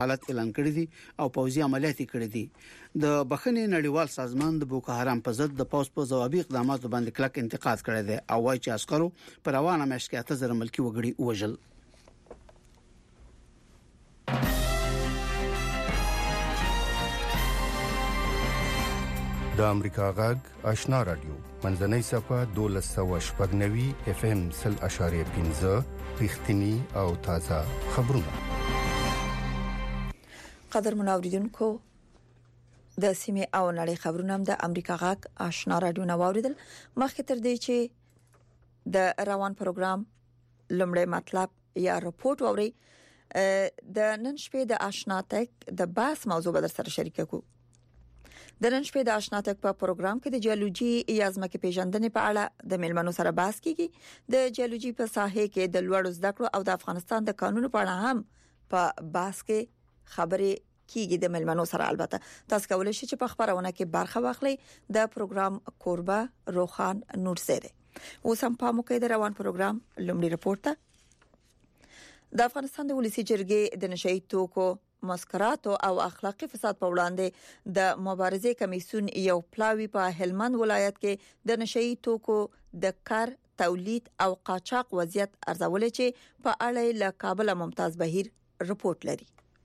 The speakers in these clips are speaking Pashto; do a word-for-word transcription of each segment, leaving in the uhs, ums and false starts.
حالت اعلان کړی دي او پوځي عملیات کړی دي. د بخښنې نړیوال سازمان د بوکو حرام په ضد د پوز په ځوابي اقداماتو باندې کلک انتقاد کړی دی او وايي چې عسکرو پر روانه میاشت کې اته زره ملکی وګړي وژل. د امریکا غږ آشنا رادیو منځنۍ صفه دولس سوه شپږ نوي اف ام سل اشاریه پنځه رښتینی او تازه خبرونه. قدر منوریدونکو د سیمه او نړۍ خبرونه هم د امریکا غږ آشنا رادیو نواوریدل. مخکې تر دې چې د روان پروګرام لمړی مطلب یا رپورت ووري د نن شپې د آشنا تک د باس موضوع به در سره شریک کوو. د نن شپې د آشنا تک په پروګرام کې د جیولوژي یا ځمکې پیژندنې په اړه د ملمنو سره بحث کیږي. د جیولوژي په ساحه کې د لوړ زده کړو او د افغانستان د قانونو په اړه هم په بحث کې خبرې کیږي د ملمنو سره. البته تاسو کولای شئ چې په خبرونه کې برخه واخلئ. د پروګرام کوربه روخان نورزده. اوس هم په موقع د روان پروګرام لومړی رپورت ته د افغانستان د ولسی جرګې د نشئی توکو مسکراتو او اخلاقی فساد په وړاندې د مبارزې کمیسیون یو پلاوی په هلمند ولایت کې د نشئی توکو د کار تولید او قاچاق وضعیت ارزول چې په اړه له کابل ممتاز بهیر رپورت لري.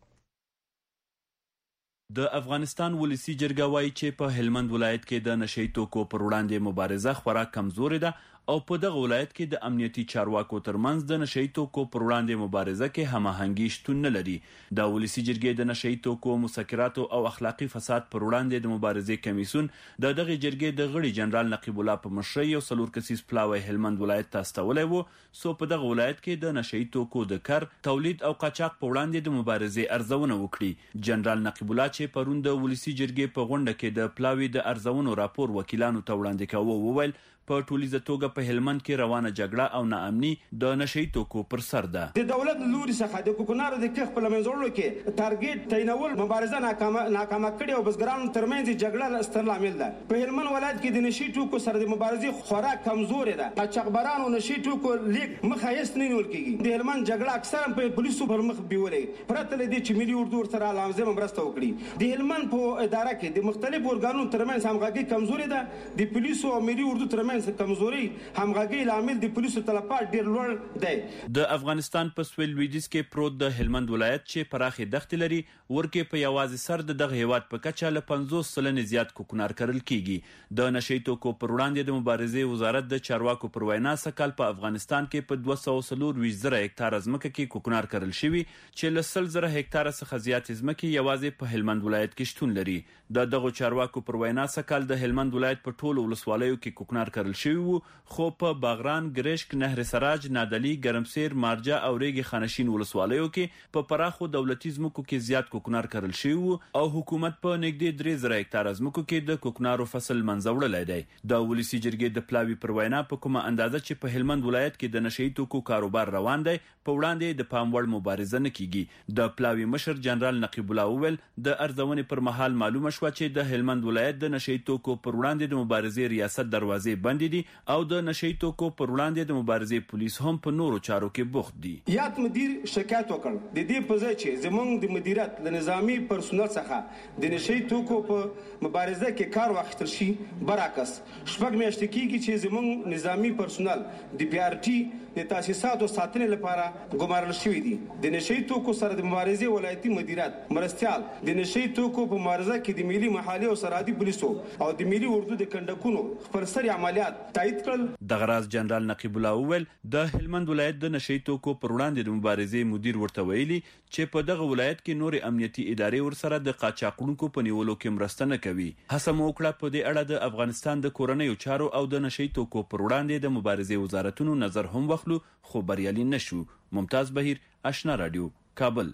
د افغانستان ولسی جرګه وايي چې په هلمند ولایت کې د نشئی توکو پر وړاندې مبارزه خورا کمزورې ده او په دغه ولایت کې د امنیتي چارواکو ترمنځ د نشئی توکو پر وړاندې مبارزه کې هماهنګي شتون نه لري. د ولسی جرګې د نشئی توکو مسکراتو او اخلاقی فساد پر وړاندې د مبارزې کمیسیون د دغه جرګې د غړي جنرال نقیب الله په مشرۍ یو څلور کسیز پلاوی هلمند ولایت ته استولې وو. سو په دغه ولایت کې د نشئی توکو د کار تولید او قاچاق په وړاندې د مبارزې ارزونه وکړي. جنرال نقیب الله چې پرون د ولسی جرګې په غونډه کې د پلاوی د ارزونو راپور وکیلانو ته وړاندې کاوه وویل په ټولیزه توګه په هلمند کې روانه جګړه او ناامني د نشئی توکو پر سر ده. د دولت لوري څخه د کوکنارو د کښ په لمنځولو کې ټارګټ تعینول مبارزه ناکامه ناکامه کړي او بزګرانو ترمنځ جګړه ستر لامل ده. په هلمند ولایت کې د نشئی توکو سره د مبارزې خورا کمزورې ده. قاچاقبرانو نشئی توکو لیک مخایست نه نیول کیږي. د هلمند جګړه اکثرا په پولیسو پر مخ بیولې پرته لدی چې ملي اردو سره لازم مرسته وکړي. د هلمند په اداره کې د مختلفو ارګانونو ترمنځ همغږي کمزورې ده. د پولیسو او ملي اردو ترمنځ کمزوري همغږي لامل د پولیسو تلفات ډیر لوړ دی. د افغانستان په سویل لویدیځ کې پروت د هلمند ولایت چې پراخې دښتې لري ورکه په یوازې سر د دغه هیواد په کچه له پنځوس سلنې زیات کوکنار کرل کیږي. د نشئی توکو پر وړاندې د مبارزې وزارت د چارواکو پر وینا سکهال په افغانستان کې په دوه سوه څلور ویشت زره هکتار ځمکه کې کوکنار کرل شوی چې له سل زره هکتار څخه زیات ځمکه یوازې په هلمند ولایت کې شتون لري. د دغه چارواکو پر وینا سکهال د هلمند ولایت په ټولو ولسوالیو کې کوکنار کرل شوی وو، خو په باغران، ګرشک، نهر سراج، نادلی، ګرمسیر، مارجه او ریګي خانشین ولسوالیو کې په پراخو دولتي ځمکو کې زیات کوکنار کرل شوی وو او حکومت په نږدې درې زره هکتار ځمکو کې د کوکنارو فصل منځوړلی دی. د ولسی جرګې د پلاوی پر وینا په کومه اندازه چې په هلمند ولایت کې د نشئی توکو کاروبار روان دی په وړاندې د پام وړ مبارزه نه کیږي. د پلاوی مشر جنرال نقیب الله وویل د ارزونې پر مهال معلومه شوه چې د هلمند ولایت د نشئی توکو پر وړاندې د مبارزې ریاست دروازې بند دي او د نشئی توکو پر وړاندې د مبارزې پولیس هم په نورو چارو کې بوخت دي. یاد مدیر شکایت وکړ د دې په ځای چې زمونږ د مدیریت د نظامی پرسونل څخه د نشئی توکو په مبارزه کې کار واخیستل شي. برعکس شپږ میاشتې کېږي چې زمونږ نظامی پرسونل د پی آر ټي د تاسیساتو ساتنې لپاره ګمارل شوی دي. د نشئی توکو سره د مبارزې ولایتي مدیریت مرستيال د نشئی توکو په مبارزه کې د ملي محلي او سرحدي پولیسو او د ملي اردو د کندکونو خپلسري عملیات تایید کړل. د غراز جنرال نقیب الله وویل د هلمند ولایت د نشئی توکو پر وړاندې د مبارزې مدیر ورته ویلي چې په دغه ولایت کې نور امنیتي ادارې ورسره د قاچاقونکو په نیولو کې مرسته نه کوي. هڅه مو وکړه په دې اړه د افغانستان د کورنیو چارو او د نشئی توکو پر وړاندې د مبارزې وزارتونو نظر هم واخلو خو بریالي نشو. ممتاز بهیر، آشنا رادیو، کابل.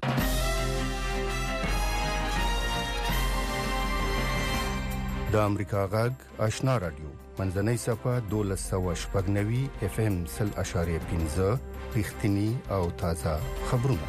د امریکا غږ آشنا رادیو منځنۍ صفه دولس سوه شپږ نوي اف ام سل اشاریه پنځه رښتینی او تازه خبرونه.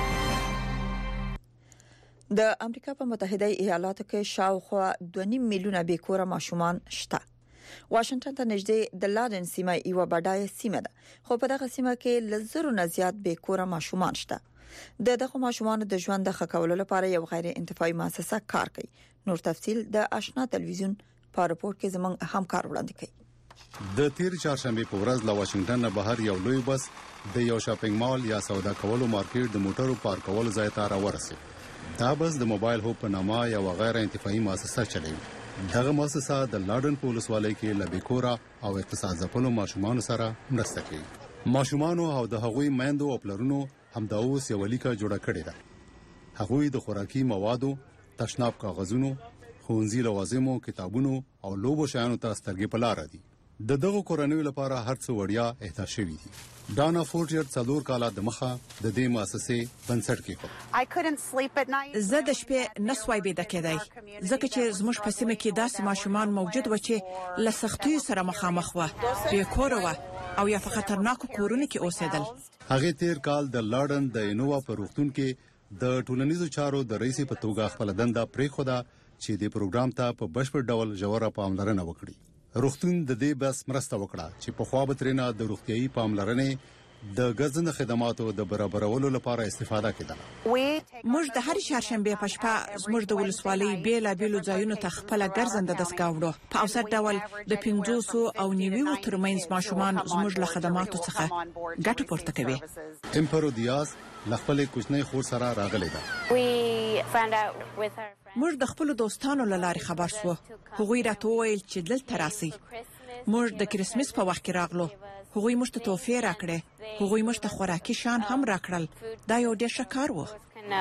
د امریکا په متحده ایالاتو کې شاوخوا دوه نیم میلیونه بیکوره ماشومان شته. واشنگټن ته نږدې د لارن سیمه یو بډایه سیمه ده، خو په دغه سیمه کې لزرو نه زیات بیکوره ماشومان شته. د دغه ماشومان د ژوند د ښه کولو لپاره یو غیر انتفاعي مؤسسه کار کوي. نور تفصيل د آشنا ټلویزیون په راپور کې زموږ همکار وړاندې کوي. د تیر چهارشنبه په ورځ له واشنگټن نه بهر یو لوی بس د یو شاپینګ مال یا سودا کولو مارکیټ د موټرو پارکولو ځای ته راورسید. دا بس د موبایل هوپ په نامه یو غیر انتفاعي مؤسسه چلوي. دغه مؤسسه د لارډن پولیس والي کې لبیکورا او اقتصاد ځپلو ماشومان سره مرسته کوي. ماشومان او د هغوی مېندو او پلرونو همدا اوس یو لیکه جوړه کړې ده. هغوی د خوراکي موادو، تشناب کاغذونو، ښوونځي لوازمو، کتابونو او لوبو شیانو ته سترګې په لار دي. د دغه کورنیو لپاره هر څه وړیا اهدا شوی دي. ډانا فورټیر څلور کاله د مخه د دې مؤسسې بنسټ کېښود. زه د شپې نسوای بيد کېدای ځکه چې زموږ په سیمه کې داسې ماشومان موجود و چې له سختۍ سره مخامخ و، بې کور و او یا په خطرناکو کورونو کې اوسېدل. هغه تیر کال د لارډن د انووا په روغتون کې د ټولنیزو چارو د رئیس په توګه خپل دنده پریښوده چې د پروګرام ته په بشپړ ډول ژوره پاملرنه وکړي. روغتون د دې بس مرسته وکړه چې په خوا به ترنه د روغتيایي پاملرنې د ګرځنده خدماتو د برابرولو لپاره استفاده کړه. موږ د هر چهارشنبه په شپه زموږ د ولسوالۍ بیل بیل ځایونو ته خپل ګرځنده دستګاوړو په اوسط ډول د پنځوس او نیوي ترمنځ ماشومان زموږ له خدماتو څخه ګټه پورته کوي. امپرودیاس لخپل کوچنی خور سره راغلی ده. موږ د خپل دوستانو له لارې خبر شو. هغوی راته وویل چې دلته راسي. موږ د کریسمس په وخت کې راغلو. هغوی موږ ته تحفې راکړې. هغوی موږ ته خوراکي شیان هم راکړل. دا یو ډېر ښه کار و.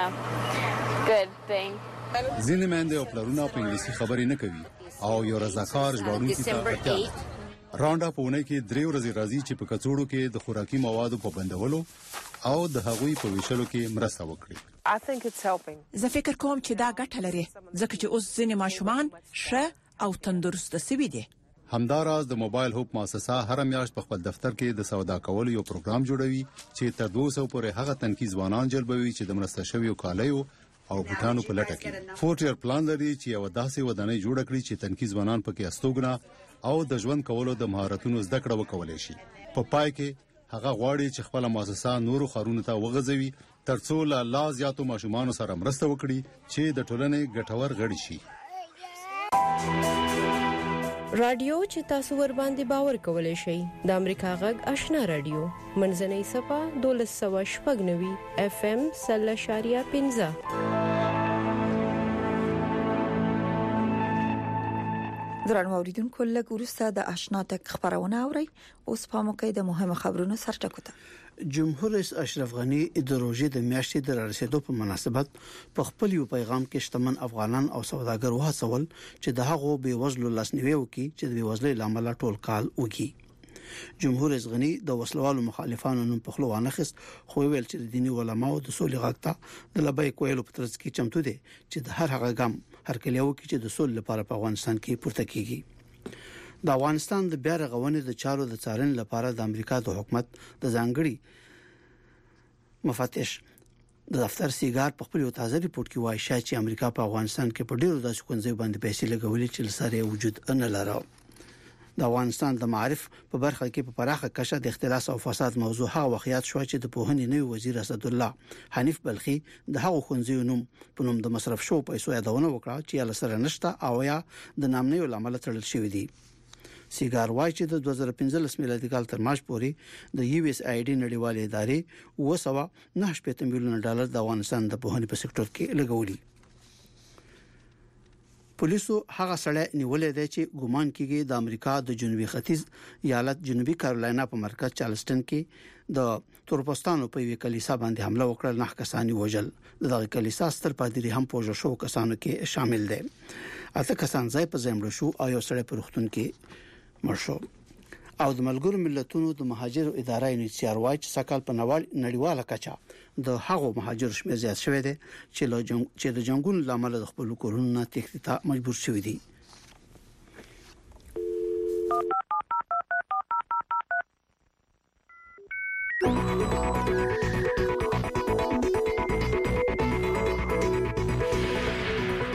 ځینې میندې او پلرونه په انګلیسي خبرې نه کوي او یو رضاکار ژغورونکي ته اړتیا لري. رانډا په اونۍ کې درې ورځې راځي چې په کڅوړو کې د خوراکي موادو په بندولو او د هغوی په ویشلو کې مرسته وکړي. زه فکر کوم چې دا ګټه لري ځکه چې اوس ځینې ماشومان ښه او تندرست شوي دي. همداراز د موبایل هوپ مؤسسه هر میاشت په خپل دفتر کې د سودا کولو یو پروګرام جوړوي چې تر دوه سوه پورې هغه تنکي ځوانان جلبوي چې د مرسته شویو کالیو او بوټانو په لټه کې. فورټیر پلان لري چې یو داسې ودانۍ جوړ کړي چې تنکي ځوانان پکې استوګنه او د ژوند کولو د مهارتونو زده کړه وکولای شي. په پای کې هغه غواړي چې خپل مؤسسه نورو خارونو ته وغځوي ترڅو لا لا زیاتو ماشومان سره مرسته وکړي چې د ټولنې ګټور غړي شي. رادیو چې تاسو ور باندې باور کولای شئ د امریکا غږ آشنا رادیو منځنۍ صفه دولس سوه شپږ نوي اف ام سل اشاریه پنځه. درنو اوریدونکو لږ وروسته د آشنا تک خبرونه اوري. اوس په موقع د مهمه خبرونو سرټکو ته. جمهور رئیس اشرف غنی د روزي د میاشتې د رسیدو په مناسبت په خپل یو پیغام کې شتمن افغانان او سوداګر وهڅول چې د هغو بیوزلو لاسنیوي وکړي چې د بیوزلۍ لامل ټول کال وږي. جمهور رئیس غنی د وسلوالو مخالفانو نوم په خلو وانخست خو ویل چې د دیني علماو د سولې غاټه د لبای کویلو په ترڅ کې چمتو دي چې د هر هغه ګام هر کلیو کې چې د سولې لپاره په افغانستان کې پورته کیږي. د افغانستان د بیا رغونې د چارو د څارنې لپاره د امریکا د حکومت د ځانګړي مفتش د دفتر سیګار په خپل یو تازه ریپورت کې وایي چې امریکا په افغانستان کې په ډیرو داسې کونځي باندې پیسې لګولې چې لسره وجود نه لري. د افغانستان د معارف په برخه کې په پراخه کشه د اختلاس او فساد موضوع ها واقعیت شو چې د پوهنې نوی وزیر اسد الله حنیف بلخي د هغو خونځي نوم په نوم د مصرف شو پیسو یادونه وکړه چې لسره نشته او یا د نامنۍ لامل تړل شوی دی. سیګار وایي چې د دوه زره پنځلس میلادي کال تر مارچ پورې د یو ایس آی ډي نړیوالې ادارې وسوه نه شپږ میلیون ډالر د افغانستان د پوهنې په سکتور کې لګولي. پولیسو هغه سړی نیولې دی چې ګومان کیږي د امریکا د جنوبي ختیځ ایالت جنوبي کارولاینا په مرکز چارلسټن کې د تورپوستانو په یوه کلیسا باندې حمله وکړه. نه کسانی وژل. دغه کلیسا ستر پادری هم پوجا شو کسانو کې شامل دي. اته کسان ځای په ځای مړ شو او یو سړی په روغتون کې مرشو. او د ملګرو ملتونو د مهاجرو اداره یې سیار وایي چې سکهال په نوال نړیواله کچه د هغو مهاجرو شمېر زیات شوی دی چې له جنگ چې د جنگونو لامل د خپل کورونو نه تښتې ته مجبور شوی دي.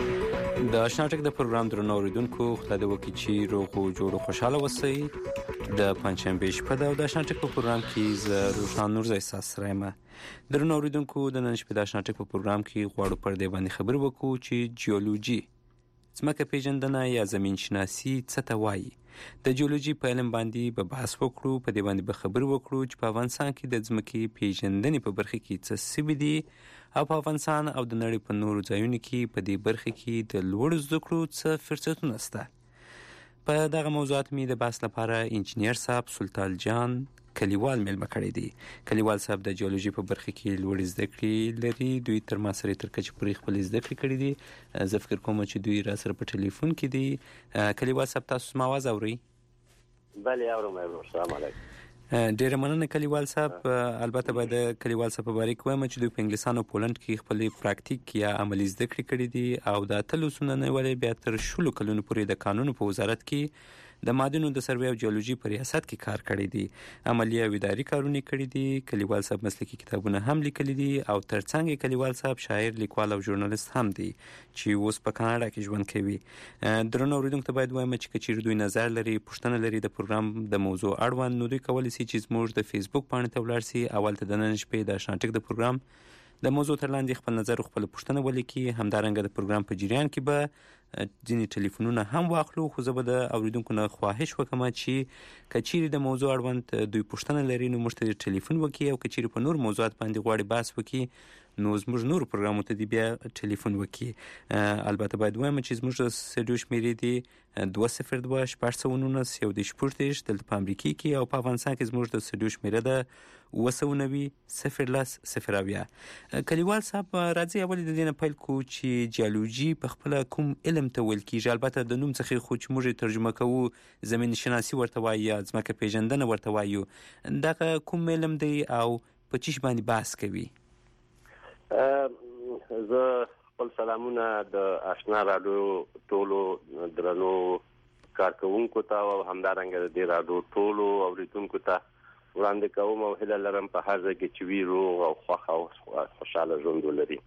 د آشنا ټک د پروګرام درنو اوریدونکو خدای دې وکړي چې روغ او جوړ او خوشاله اوسئ. د پنځشنبه شپه د آشنا ټک په پروګرام کې ز روشان نور زای ساس رایم درنو اوریدونکو د نن شپې د آشنا ټک په پروګرام کې غواړو پر دې باندې خبر وکړو چې جیولوژي ځمکه پیژندنه یا زمین شناسي څه ته وایي. د جیولوژي په علم باندې به بحث وکړو، په دې باندې به خبر وکړو چې په افغانستان کې د ځمکې پیژندنې په برخه کې څه سوي دي او په افغانستان او د نړۍ په نورو ځایونو کې په دې برخه کې د لوړ زده کړو څه فرصتونه شته. په دغه موضوعات مې د بحث لپاره انجینیر صاحب سلطان جان کلیوال مېلمه کړی دی. کلیوال صاحب د جیولوژي په برخه کې لوړې زده کړې لري. دوی تر ما سره تر کچې پورې خپلې زده کړې کړې دي. زه فکر کوم چې دوی را سره په ټلیفون کې دي. کلیوال صاحب تاسو ما آواز اورئ؟ بله اورم. السلام علیکم. ډیره مننه کلیوال صاحب. البته باید د کلیوال صاحب په باره کې وایم چې دوی په انګلیسان او پولنډ کې خپلې پراکتیک یا عملي زده کړې کړې دي او د اتلو سونه نه ولې بیا تر شلو کلونو پورې د قانونو په وزارت کې د معدنونو د سروې او جیولوژي په ریاست کې کار کړی دی. عملي او اداري کارونه کړي دي. کلیوال صاحب مسلکي کتابونه هم لیکلي دي او ترڅنګ کلیوال صاحب شاعر، لیکوال او ژورنالیست هم دی چې اوس په کاناډا کې ژوند کوي. درنو اوریدونکو ته باید وایم چې کچیر دوی نظر لري، پوښتنه لري د پروګرام د موضوع اړوند، نو دوی کولی شي چې زموږ د فیسبوک پاڼې ته ولاړ شي. اول ته د نن شپې د آشنا ټک د پروګرام د موضوع تر لاندې خپل نظر او خپل پوښتنه ولیکي. همدارنګه د پروګرام په جریان کې به ځینې ټلیفونونه هم واخلو، خو زه به د اوریدونکو نه خواهش وکم چې کچیر د موضوع اړوند دوی پوښتنه لري نو موږ ته ټلیفون وکړي او کچیر په نور موضوعات باندې غواړي بحث وکړي نو زموږ نور پروګرامونو ته دی بیا ټلیفون وکړي. البته باید وایم چې زموږ د سټډیو شمیرې دی دوه صفر دوه شپږ سوه نولس یو دېرش شپږدېرش دلته په امریکا کې او په افغانستان کې زموږ د سټډیو شمیره ده اووه سوه نوي صفر لس صفر اویا. کلیوال صاحب راځي اول د دې نه پیل کړو چې جیولوژي په خپله کوم علم ته ویل کېږي. البته د نوم څخه خو چې موږ ترجمه کوو زمین شناسي ورته وایي یا ځمکه پیژندنه ورته وایو، دغه کوم علم دی او په چیش باندې بحث کوي؟ زه خپل سلامونه د آشنا راډیو ټولو درنو کارکوونکو ته او همدارنګه د راډیو ټولو اوریدونکو ته وړاندې کوم او هیله لرم په هر ځای کې چې وي روغ او خوښ او خوشحاله ژوند ولري.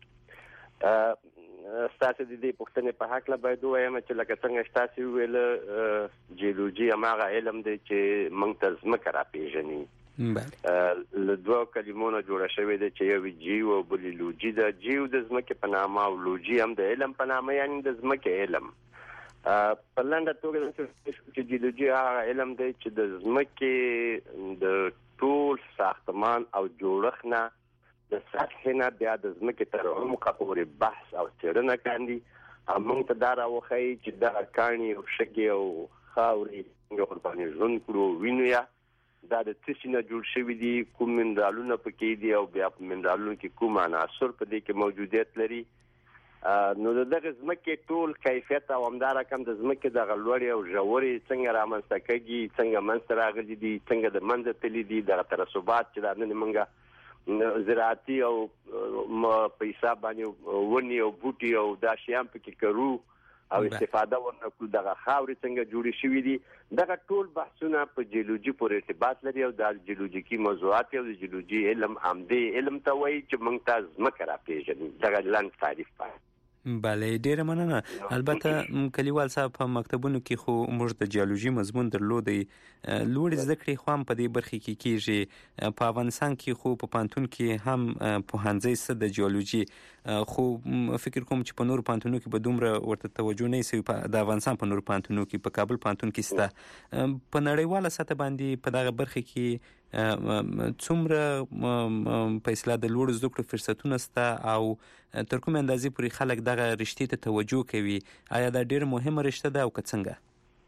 ستاسو د دې پوښتنې په هکله باید ووایم چې لکه څنګه ستاسو ویل جیولوژي هماغه علم دی چې موږ ته ځمکه راپېژني. له دوه کلمو نه جوړه شوې ده چې یو جیو او بل لوجي ده. جیو د ځمکې په نامه او لوجي هم د علم په نامه، یعنی د ځمکې علم. په لنډه توګه چې جیولوژي هغه علم دی چې د ځمکې د ټول ساختمان او جوړښت نه د سطحې نه بیا د ځمکې تر عمقه پورې بحث او څېړنه کاندي. موږ ته دا راوښیي چې دغه کاڼي او شګې او خاورې څنګه ورباندې ژوند کړو، وینو یا دا د څه شي نه جوړ شوي دي، کوم منرالونه پکې دي او بیا په منرالونو کې کوم عناصر په دې کې موجودیت لري. نو د دغه ځمکې ټول کیفیت او همدارقم د ځمکې دغه لوړې او ژورې څنګه رامنځته کېږي، څنګه منځته راغلي دي، څنګه د منځه تللي دي، دغه ترسبات چې دا نن موږ زراعتي او په حساب باندې ونې او بوټي او دا شیان پکې کرو او استفاده ورنکړو، دغه خاورې څنګه جوړې شوي دي. دغه ټول بحثونه په جیولوژي پورې ارتباط لري او دا جیولوژیکي موضوعات او د جیولوژي علم همدې علم ته وایي چې موږ ته ځمکه راپېژني. دغه لنډ تعریف پاتې. بله ډیره مننه. البته کلیوال صاحب په مکتبونو کې خو موږ د جیولوژي مضمون درلودی، لوړې زده کړې خو هم په دې برخه کې کېږي. په افغانستان کې خو په پوهنتون کې هم پوهنځی شته د جیولوژي، خو فکر کوم چې په نورو پوهنتونونو کې به دومره ورته توجه نه شي. د افغانستان په نورو پوهنتونونو کې په کابل پوهنتون کې شته. په نړیواله سطح باندې په دغه برخه کې څومره په اصطلاح د لوړو زده کړو فرصتونه شته او تر کومې اندازې پورې خلک دغه رشتې ته توجه کوي؟ آیا دا ډېره مهمه رشته ده او که څنګه؟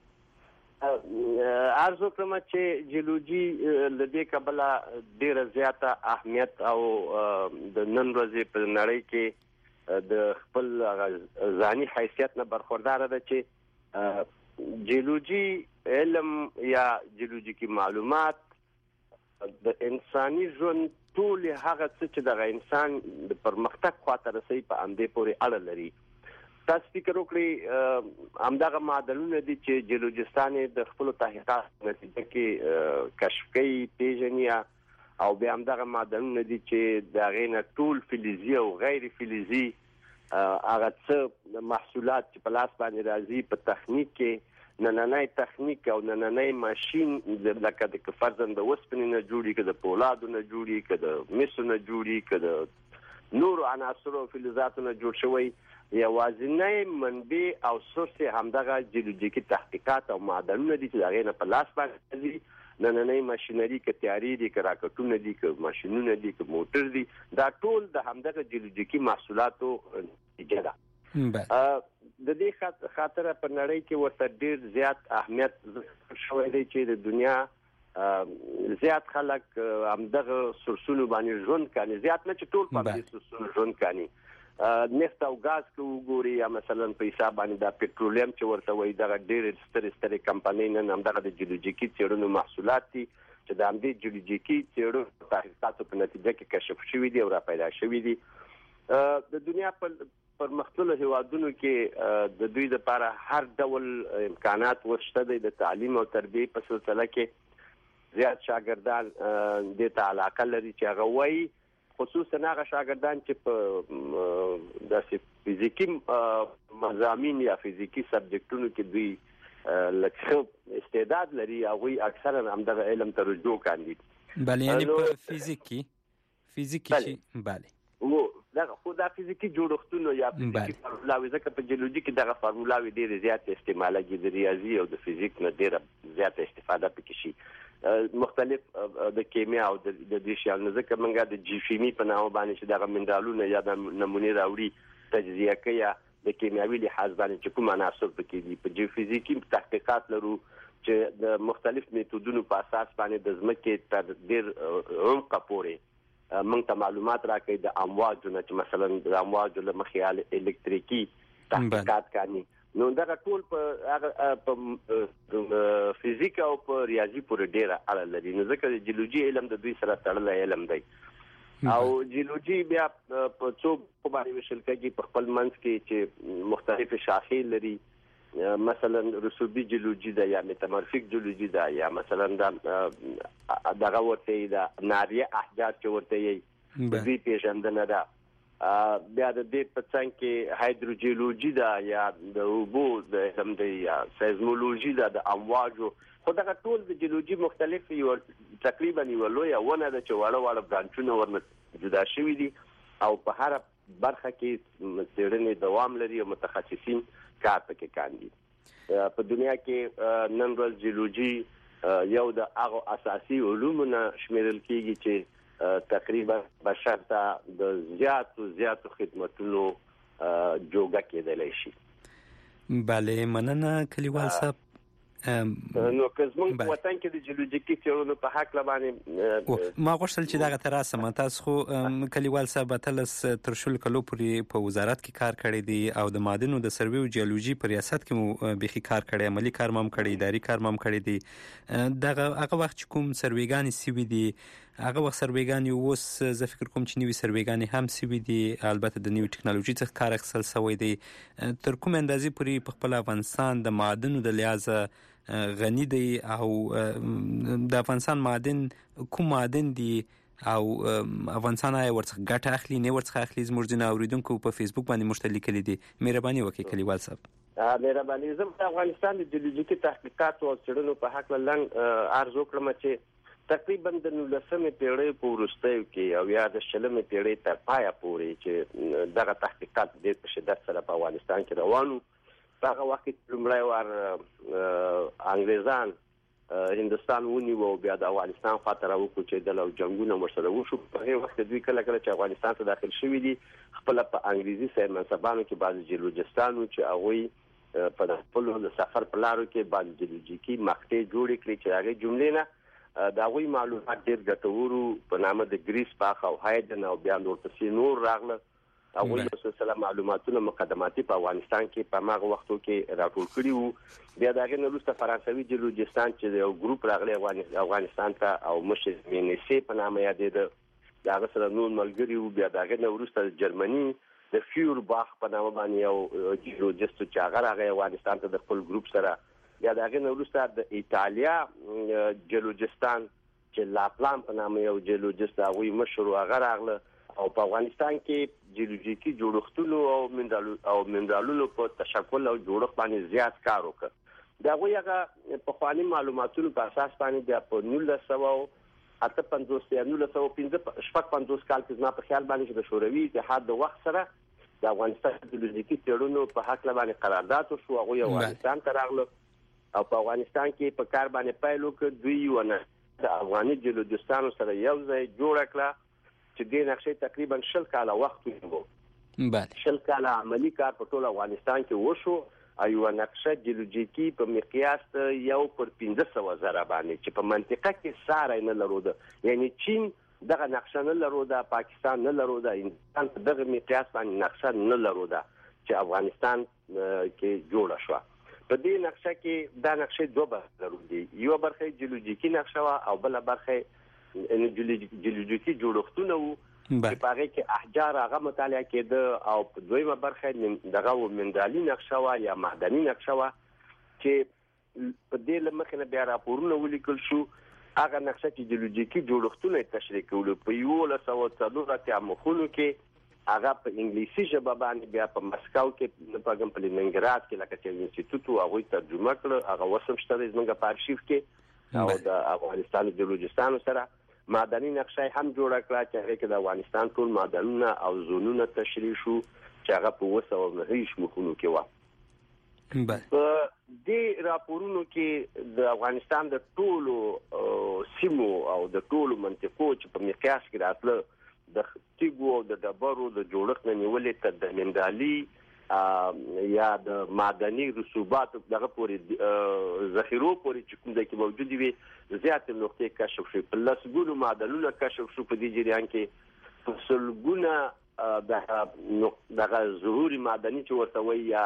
عرض وکړم چې جیولوژي له دې کبله ډېره زیاته اهمیت او د نن ورځې په نړۍ کې د خپل ځاني حیثیت نه برخورداره ده چې جیولوژي علم یا جیولوژیکي معلومات د انساني ژوند ټول هغه څه چې دغه انسان د پرمختګ خواته رسوي په همدې پورې اړه لري. تاسو فکر وکړئ همدغه معدنونه دي چې جیولوژیستان د خپلو تحقیقاتو نتیجه کې کشف کوي، پیژني، او بیا همدغه معدنونه دي چې د هغې نه ټول فلزي او غیر فلزي هغه څه محصولات چې په لاس باندې راځي په تخنیک کې نننۍ تخنیک او نننۍ ماشين لکه د فرضاً د وسپنې نه جوړي کده پولادو نه جوړي کده مسو نه جوړي کده نور عناصر او فلزاتو نه جوړ شوی یوازینی منبع او سورس همدغه جیولوژیکي تحقیقات او معدنونه دي چې هغه نه په لاس باندې دي نننۍ ماشينري کې تیاری دي که راکټونه دي که ماشينونه دي که موټر دي دا ټول د همدغه جیولوژیکي محصولاتو نتیجه ده. د دې خاطر په نړۍ کې ورته ډیر زیات اهمیت شوی دی چې د دنیا زیات خلک همدغه سورسونو باندې ژوند کوي زیات نه چې ټول په دې سورسونو ژوند کوي نفت او غاز کو وګوري یا مثلا په حساب باندې د پټرولیم چې ورته وایي دا ډېر ستر ستر کمپنۍ نن همدغه د جیولوژیکي څېړنو محصولات دي چې د همدې جیولوژیکي څېړنو تحقیقاتو په نتیجه کې کشف شوي دي او را پیدا شوي دي. د دنیا په پرمختللو هیوادونو کې د دوی لپاره هر ډول امکانات ورشته دي د تعلیم او تربیه په سلسله کې زیات شاګردان د ته علاقه لري چې هغه وایي خصوصا هغه شاګردان چې په د فزیکی مضامین یا فزیکی سبجیکټونو کې دوی لکه استعداد لري هغه اکثرا همدغه علم ته رجوع کوي. بله یعنی په فزیکی فزیکی شي بله و دا خو دا فزیکی جوړښتونه یا فزیکی فارمولاوي ځکه په جیولوژي کې دغه فارمولاوي ډېر زیات استعمالږي د ریاضي او د فزیک نه ډېر زیات استفاده پکې شي مختلف د کیمیا او د دې شیانو ځکه موږ د جیوشیمي په نامه باندې چې دغه منرالونه یا د نمونې راوړي تجزیه کوي د کیمیاوي لحاظ باندې چې کوم عناصر پکې دي په جیوفیزیکي تحقیقات لرو چې د مختلف میتودونو په اساس باندې د ځمکې تر ډېر عمق پورې موږ ته معلومات راکړي د امواجو نه چې مثلا د امواجو له مخې الکتریکي تحقیقات کوي نو دا ټول په فزیک او په ریاضي پورې ډېر اړه لري نو ځکه د جیولوژي علم د دوی سره تړلی علم دی او جیولوژي بیا په څو باندې ویشل کېږي په خپل منځ کې چې مختلف شاخې لري مثلا رسوبي جیولوژي ده یا میتامورفیک جیولوژي ده یا مثلا دغه ورته ده ناریه احجار چې ورته یې د دې پیژندنه ده بیا د دې په څنګ کې هایدروجیولوژي ده یا د اوبو د علم دی یا سیزمولوژي ده د امواجو خو دغه ټول د جیولوژي مختلف یو تقریبا یو لویه ونه ده چې واړه واړه برانچونه ورنه جدا شوي دي او په هر برخه کې څېړنې دوام لري او متخصصین کار پکې کاندي په دنیا کې نن ورځ جیولوژي یو د هغه اساسي علومو نه شمیرل کېږي چې تقریبا بشر ته د زیاتو زیاتو خدمتونو جوګه کېدلی شي. بله مننه کلیوال صاحب. نو که زموږ په وطن کې د جیولوژیکي څېړنو په هکله باندې ما غوښتل چې دغه ته راسم تاسو خو کلیوال صاحب اتلس تر شلو کلو پورې په وزارت کې کار کړی دی او د معدنو د سروې او جیولوژي په ریاست کې مو بيخي کار کړی عملی کار مم کړی اداري کار مم کړی دی دغه هغه وخت چې کوم سروېګان سیوي دي هغه وخت سروېګان یو اوس زه فکر کوم چې نوي سروېګان هم سیوي دي البته د نوي ټکنالوژي څخه کار اخیستل شوی دی تر کوم اندازې پورې په خپل افغانستان د معدنو د لحاظه غنی دی او د افغانستان معدن کوم معدن دي او افغانستان آیا ورڅخه ګټه اخلي نه ورڅخه اخلي زموږ د اوریدونکو په فیسبوک باندې مشترک کړي دي مهرباني وکړئ کلیوال صاحب. مهرباني زم د افغانستان د جیولوژیکي تحقیقات او څېړنو په حق لنګ ارزو کړم چې تقریبا د نولسمې پیړۍ په وروستیو کې او یا د شلمې پیړۍ تر پایه پورې چې دغه تحقیقات ډېر په شدت سره په افغانستان کې روانو هغه وخت لومړی وار انګریزان هندستان ونیو او بیا د افغانستان خاطر راوکړو چې د لو جنگونو ورسره وشو په هغه وخت دوی کله کله چې افغانستان ته داخل شوي دي خپل په انګریزي سره منصبانو کې بعض جیولوجستانو چې هغه په خپل د سفر په لارو کې بعض جیولوژیکي مقطع جوړ کړي چې هغه جملې نه دا غوي معلومات ډېر ګټورو په نامه د ګریس پاخ او هایدن او بیا نور څه نور راغله هغه د سلسله معلوماتونو مقدماتي په افغانستان کې په هغه وختو کې راټول کړي وو بیا دغه نه وروسته فرانسوي جیولوجستان چې یو ګروپ راغلی افغانستان ته او مشر مینسی په نامه یادېده دغه سره نور ملګري وو بیا دغه نه وروسته جرمني د فیور باخ په نامه باندې یو جیولوجست چې هغه راغی افغانستان ته د خپل ګروپ سره بیا دغه نه وروسته د ایتالیا جیولوجستان چې لاپلان په نامه یو جیولوجست هغه مشر هغه راغله او په افغانستان کې جیولوژیکي جوړښتونو او منرالو او منرالونو په تشکل او جوړښت باندې زیات کار وکړ دا غوښه په خواني معلوماتونو په اساس باندې د نولس سوه اته پنځوس یا نولس سوه پنځه شپږ پنځوس کال کې زما په خیال باندې د شوروي اتحاد د وخت سره د افغانستان د جیولوژیکي څېړنو په حق باندې قرارداد وشو. هغوی افغانستان ته راغلل او په افغانستان کې په کار باندې پیل وکړ. دوی ونه د افغاني جیولوجستانو سره یو ځای جوړ کړه چې د نقشې تقریبا شل کاله وخت ونیو. بله شل کاله عملی کار په ټول افغانستان کې وشو او یو نقشه جیولوژیکي په مقیاس یو پر پنځه سوه زره باندې چې په منطقه کې ساره نه لرو. یعنی چین دغه نقشه نه لرو، د پاکستان نه لرو، د هندوستان په دغه مقیاس باندې نقشه نه لرو چې افغانستان کې جوړه شو. په دې نقشه کې دا نقشه دوه برخې لري. یو برخه جیولوژیکي نقشه او بل برخه جیولوژیکي جوړښتونه وو چې په هغه کې احجار هغه مطالعه کېده او په دویمه برخه دغه منرالي نقشه وا یا معدني نقشه وا چې په دې لمخې نه بیا راپورونه ولیکل شو. هغه نقشه چې جیولوژیکي جوړښتونه تشریح کول په یولس سوه څلور اتیا مخونو کې هغه په انګلیسي ژبه باندې بیا په مسکو کې په کوم په لنینګراد کې لکه چې انسټیټیوټ هغه ترجمه کړ. هغه وسم شته زموږ په ارشیف کې او د افغانستان جیولوجستانو سره معدني نقشه هم جوړه کړه چې هغه کې د افغانستان ټول معدنونه او زونونه تشریح شو چې هغه په اوه سوه نهه مخونو کې و. په دې راپورونو کې د افغانستان د ټولو سیمو او د ټولو منطقو چې په مقیاس کې راتله د تیګو او د ډبرو د جوړښت نه نیولې ته د منرالي یا د معدني رسوبات دغه پورې ذخیرو پورې چې کوم ځای کې موجود وي زیات نقطې کشف شوي. په لسګونو معدنونه کشف شو په دې جریان کې. په سلګونه دغه ظهوري معدني چې ورته وایي یا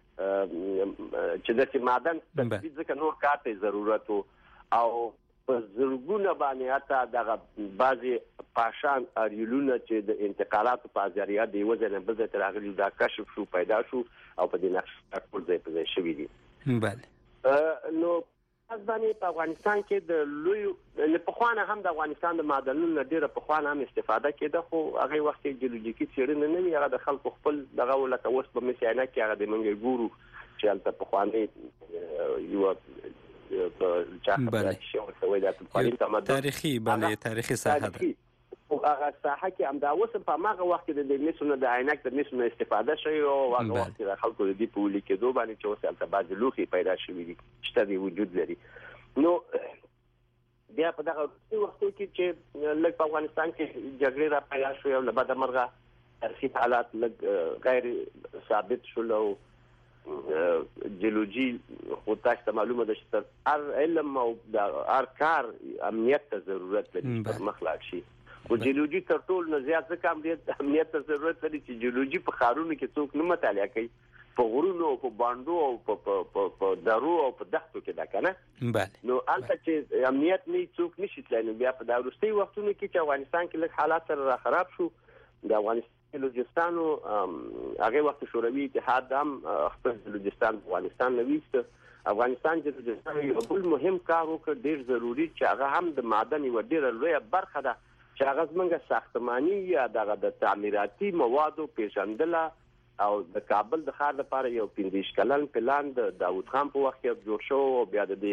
چې د معدن تثبیت ځکه نور کار ته ضرورت او په زرګونه باندې حتی دغه بعضي پاشان اریلونه چې د انتقالاتو په ذریعہ د یو ځای نه بل ځای ته راغلي دا کشف شو پیدا شو او په دې نقشه ټول ځای په ځای شوي دي. بله نو ځانې په افغانستان کې د لوی نه پخوانه هم د افغانستان د معدنونو ډیره پخوانه هم استفاده کېده خو هغه وخت کې جیولوژیکي څېړنه نه وي. هغه د خلکو خپل دغه ولکه اوس په مسیانه کې هغه د منګي ګورو چې هلته پخوانه یو په چاخه شو سوي د تاریخي بلې تاریخي ساحه ده. هغه ساحه کې هم دا اوس په هغه وخت کې د میسونو د عینک د میسونو استفاده شوی او هغه وخت د خلکو د دې په لیکدو باندې چې اوس هلته بعض لوخي پیدا شوي دي چې د وجود لري. نو بیا په دغه وختو کې چې لږ په افغانستان کې جګړې را پیدا شوې او له بعده مرغه تاریخي حالات لږ غیر ثابت شول او جیولوژي خو تاسو ته معلومه ده چې هر علم او هر کار امنیت ته ضرورت لري پر مخلاق شي. او جیولوژي تر ټولو نه زیات ځکه امنیت ته ضرورت لري چې جیولوژي په ښارونو کې څوک نه مطالعه کوي، په غرونو او په باندو او په درو او په دښتو کې ده کنه. بله نو البته چې امنیت نه څوک نشي تللی. بیا په دا وروستي وختونو کې چې افغانستان کې لږ حالات سره را خراب شو د افغانستان بلوچستان هغه وخت شوروي اتحاد هم خپل بلوچستان افغانستان نه ویست. افغانستان چې بلوچستان یو بل مهم کار وکړ ډیر ضروری چې هغه هم د معدن یو ډیر لوی برخه ده چې هغه څنګه ساختماني یا د تعمیراتي موادو پیژندله او د کابل د ښار لپاره یو پنځه کلن پلان د داوود خان په وخت کې جوړ شو او بیا د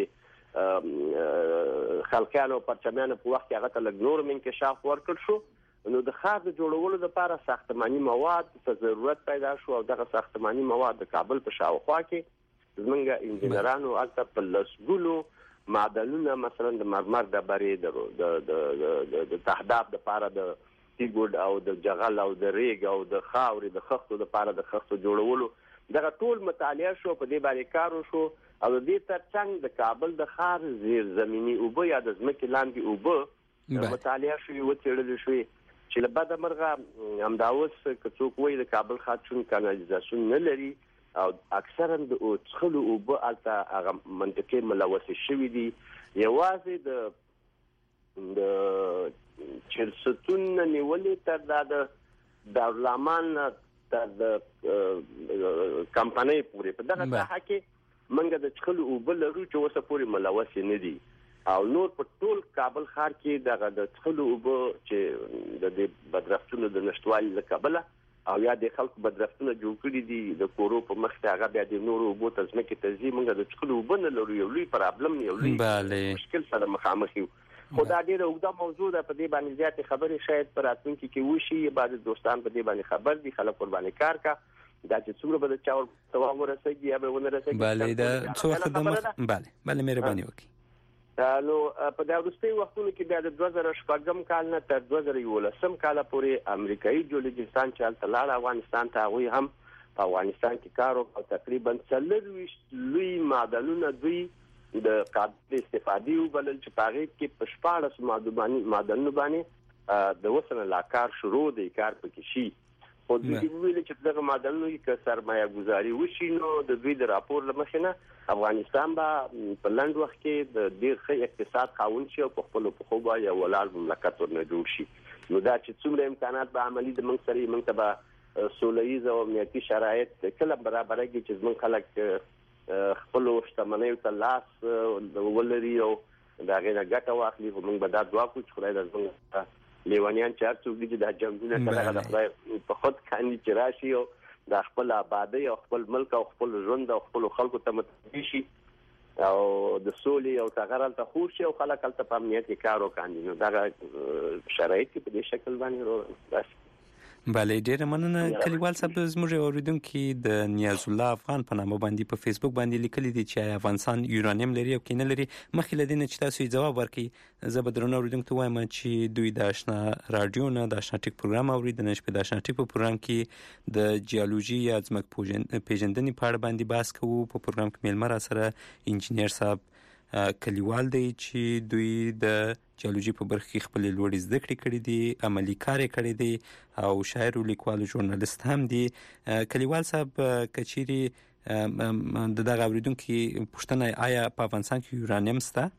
خلکانو پرچمیانو په وخت کې هغه ته لږ نور انکشاف ورکړ شو. نو د ښار د جوړولو لپاره ساختماني مواد ته ضرورت پیدا شو او دغه ساختماني مواد د کابل په شاوخوا کې زمونږ انجینرانو هلته په لسګونو معدنونه مثلا د مرمر ډبرې د تهداب دپاره د تیګوډ او د جغل او د ریګ او د خاورې د خښتو دپاره د خښتو جوړولو دغه ټول مطالعه شو. په دې باندې کار وشو او د دې ترڅنګ د کابل د ښار زیرزمیني اوبه یا د ځمکې لاندې اوبه مطالعه شوې وڅېړل شوې چې له بده مرغه همدا اوس که څوک وایي د کابل ښار چون کانالیزاسیون نه لري او اکثرا د څښلو اوبه هلته هغه منطقې ملوثې شوي دي. یوازې د د چهلستون نه نیولې تر دا د دارالامان تر د کمپنۍ پورې په دغه ساحه کې موږ د څښلو اوبه لرو چې اوسه پورې ملوثې نه دي او نور په ټول کابل ښار کې دغه د څښلو اوبه چې د دې بدرفتونو د نشتوالي له کبله او یا د خلکو بدرفتونه جوړ کړي دي د کورو په مخ ته هغه بیا د نورو اوبو ته ځمکې ته ځي موږ د څښلو اوبه نه لرو یو لوی پرابلم یو لوی مشکل سره مخامخ یو خو دا ډیره اوږده موضوع ده په دې باندې زیاتې خبرې شاید په راتلونکي کې وشي بعض دوستان په دې باندې خبر دي خلک ور باندې کار کا دا چې څومره به د چا ورته ورسېږي یا به ونه رسېږي بله دا څو وخت د مخ بله بله مهرباني وکړئ نو په دا وروستي وختونو کې بیا د دوه زره شپږم کال نه تر دوه زره یولسم کال پورې امریکایي جیولوجستان چې هلته لاړ افغانستان ته هغوی هم په افغانستان کې کار وکړ او تقریبا څلرویشت لوی معدنونه دوی د قابل استفادې وبلل چې په هغې کې په شپاړس معدنونو باندې د وسنه لا کار شروع دی کار پکې شي خو دوی ویل چې دغه معدنونو کې سرمایه ګزاري وشي نو د دوی د راپور له مخې نه افغانستان به په لنډ وخت کې د ډېر ښه اقتصاد خاوند شي او په خپلو پښو به یو ولاړ مملکت ورنه جوړ شي نو دا چې څومره امکانات به عملي د موږ سره موږ ته به سوله ییز او امنیتي شرایط کله برابرېږي چې زموږ خلک خپلو شتمنیو ته لاس ولري او د هغې نه ګټه واخلي خو موږ به دا دعا کوو چې خدای د زموږ لیونیان چې هر څوک دي چې دا جنګونه کله د خدای په خود کاندي چې راشي او د خپل آبادۍ او خپل ملک او خپل ژوند او خپلو خلکو ته متوجه شي او د سولې او ټغر هلته خور شي او خلک هلته په امنیت کې کار وکاندي نو دغه شرایط په دې شکل باندې راشي بله ډیره مننه کلیوال صاحب زموږ اوریدونکو د نیاز الله افغان په نامه باندې په فیسبوک باندې لیکلي دي چې افغانستان یورانیم لري او کې نه لري مخکې له دې نه چې تاسو جواب ورکړئ زه به درنو اوریدونکو وایم چې دوی د آشنا رادیو نه د آشنا ټیک پروګرام اوري د نشپې د آشنا ټیک په پروګرام کې د جیولوژي یا ځمکپوهنې پیژندنې په اړه باندې بحث کوو په پروګرام کې میلمه را سره انجینیر صاحب کلیوال دی چې دوی د جیولوژي په برخه کې خپل لوړې زده کړې کړې دي عملی کار کړی دی او شاعر او لیکوال ژورنالیست هم دی کلیوال صاحب کچيري د دغه اوریدونکو پوښتنه آیا په افغانستان کې یورانیم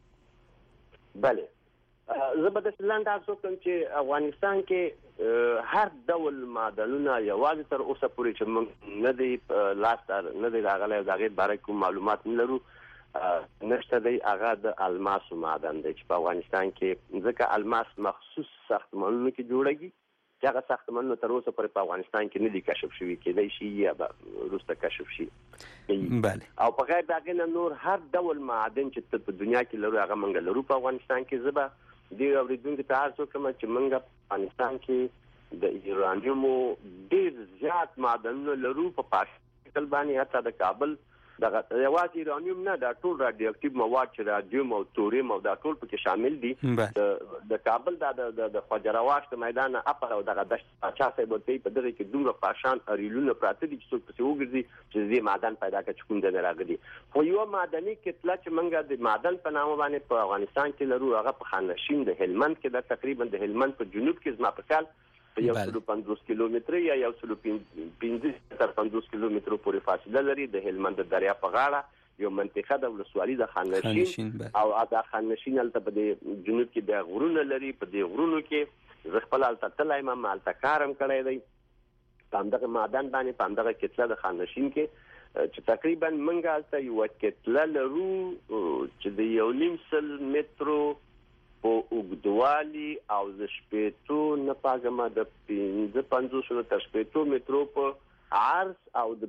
شته بله زه به د لاندې تاسو کوم چې افغانستان کې هر ډول معدنونه یوازې تر اوسه پورې چې موږ نه دی لاس نه دی راغلی د هغې باره کې معلومات نه لرو نشته دی هغه د الماسو معدن دی چې په افغانستان کې ځکه الماس مخصوص ساختمانونو کې جوړیږي چې هغه ساختمانونه تر اوسه پورې په افغانستان کې نه دي کشف شوي کېدای شي یا به وروسته کشف شي بله او په غیر د هغې نه نور هر ډول معدن چې په دنیا کې لرو هغه موږ لرو په افغانستان کې زه به دې اورېدونکو ته عرض وکړم چې موږ په افغانستان کې د یورانیومو ډېر زیات معدنونه لرو په پاشل باندې حتی د کابل دغه یوازې یورانیوم نه دا ټول رادیو اکټیو مواد چې رادیوم او توریم او دا ټول پکې شامل دي د کابل د د خواجه رواش د میدان اپر او دغه دشت پاچا صاحب ته په دغه کې دومره پاشان اریلونه پراته دي چې څوک پسې وګرځي چې دې معدن پیدا کړي کوم د راغلي خو یو معدني کتله چې موږ د معدن په نامه باندې په افغانستان کې لرو هغه په خانشین د هلمند کې د تقریبا د هلمند په جنوب کې زما په کال یو سلو پنځوس کیلومتر یا یو سلو پنځه تر پنځوس کیلومتر پورې فاصله لري د هلمند دریا په غاړه یو منطقه د ولسوالۍ د خانشین او د خانشین هلته په جنوب کې د غرونه لري په دې غرونو کې زه خپل هلته تللی یم هلته کار هم کړی دی په همدغه معدن باندې په همدغه کتله د خانشین کې چې تقریبا موږ هلته یوه کتله لرو چې د یو نیم سل مترو په اوږدوالي او د شپېتو نه پاګمه د پنځه پنځوسو نه تر شپېتو مترو په عرض او د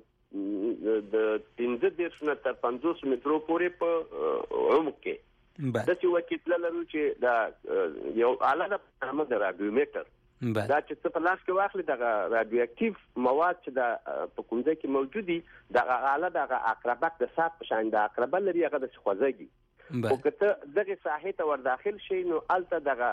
پنځه دېرشو نه تر پنځوسو مترو پورې په عمق کې داسې یوه کتله لرو چې دا یو آله ده په نامه د رادیومیټر دا چې ته په لاس کې واخلې دغه رادیو اکټیو مواد چې د په کوم ځای کې موجود دي دغه آله دغه عقربک د ساعت په شان د عقربه لري هغه داسې خوځېږي خو که ته دغه ساحې ته ور داخل شي نو هلته دغه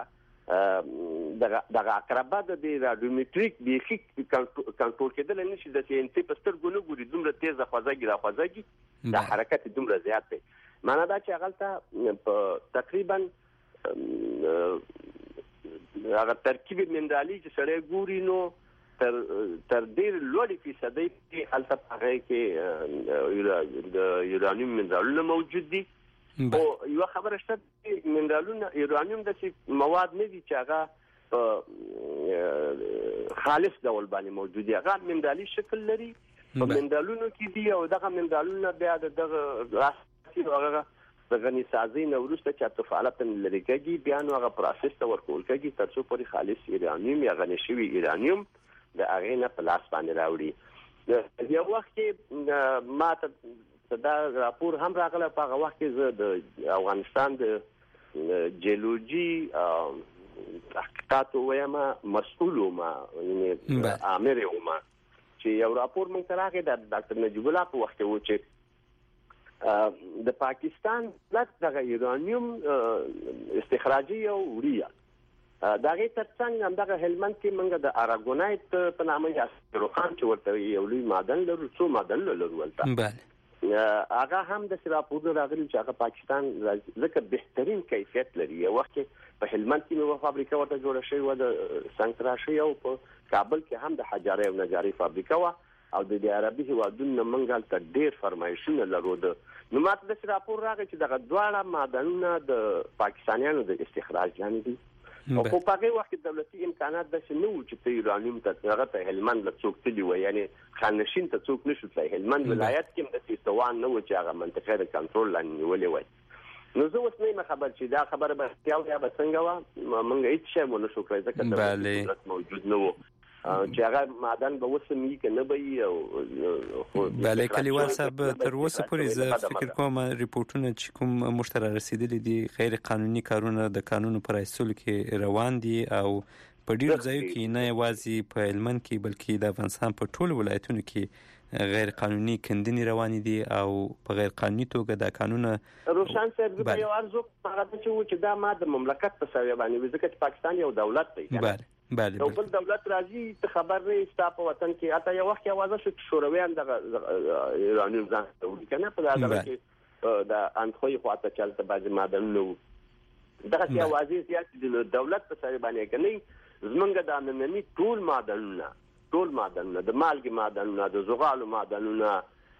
دغه دغه عقربه د دې رادیومیټریک بیخي کنټرول کېدلی نه شي داسې انتې په سترګو نه ګوري دومره تیزه خوځېږي را خوځېږي دا حرکت یې دومره زیات دی معنا دا چې هغلته په تقریبا هغه ترکیب منرالي چې سړی ګوري نو تر تر ډېر لوړې فیصدۍ کې هلته په هغې کې د یورانیم منرالونه موجود دي او یو خبره شته چې منرالونه یورانیم داسې مواد نه دي چې هغه په خالص ډول باندې موجود دي هغه منرالي شکل لري په منرالونو کې دي او دغه منرالونه بیا د دغه راسي هغه د غني سازي نه وروسته چې په فعالیت لري کېږي بیا نو هغه پروسس ته ورکول کېږي تر څو پورې خالص یورانیم یا غني شوی یورانیم د هغه نه په لاس باندې راوړي. یو وخت کې ما ته دا راپور هم راغله په هغه وخت کې زه د افغانستان د جیولوژي تحقیقات وایم مسؤل ما یعنی امر ما چې یو راپور مونږ ته راغی د ډاکټر نجیب الله په وخت کې و چې د پاکستان لږ د یورانیوم استخراجي او وړیا دغه ترڅنګ هم د هلمند کې موږ د اراګونایت په نامه یې روخان چې ورته یو لوی معدن لرو څو معدن لرو ولته بله هغه هم د راپور راغلی چې هغه پاکستان ځکه بهترین کیفیت لري. یو وخت په هلمند کې نو فابریکه ورته جوړه شوې و د سنکراشي او په کابل کې هم د حجاري او نجاري فابریکه و او د عربي هیوادونو منګل ته ډېر فرمایشونه لرو. نو ماته د راپور راغی چې دغه دواړه معدنونه د پاکستانیانو د استخراج لاندې دي او په هغه وخت کې دولتي امکانات د شنو چې ته یورانیوم ته هغه ته هلمند له څوک تلی و یعنی خانشین ته څوک نشو تلای. هلمند ولایت کې د سیستوان نو چې هغه منطقه د کنټرول لاندې نیولې وای. نو زه اوس نه خبر چې دا خبره به تیاو یا به څنګه و مونږ هیڅ شی مو نشو کړی ځکه دولت موجود نه و چې هغه معدن به وسمي کنه به او بله کلیوال صاحب تر اوسه پورې زه فکر کوم ریپورتونه چې کوم مشترک رسیدلي دي غیر قانوني کارونه د قانونو پر اساس کې روان دي او په ډیرو ځایو کې نه یوازې په هلمند کې بلکې د افغانستان په ټولو ولایتونو کې غیر قانوني کندنې روانې دي او په غیر قانوني توګه د قانونه روشن صاحب د یو ارزو هغه چې دا ما د مملکت په سویه باندې ځکه چې پاکستان یو دولت دی. بله بله یو بل دولت راځي ته خبر نه ستا په وطن کې اته یو وخت یوازې شو شورویان د ایرانیان ځان ته کنه په دغه کې د انخوي خواته چلته بعضی معدن نو دغه یوازې زیات د دولت په سره باندې کني زمونږ د نننی ټول معدنونه ټول معدنونه د مالګي معدنونه د زغالو معدنونه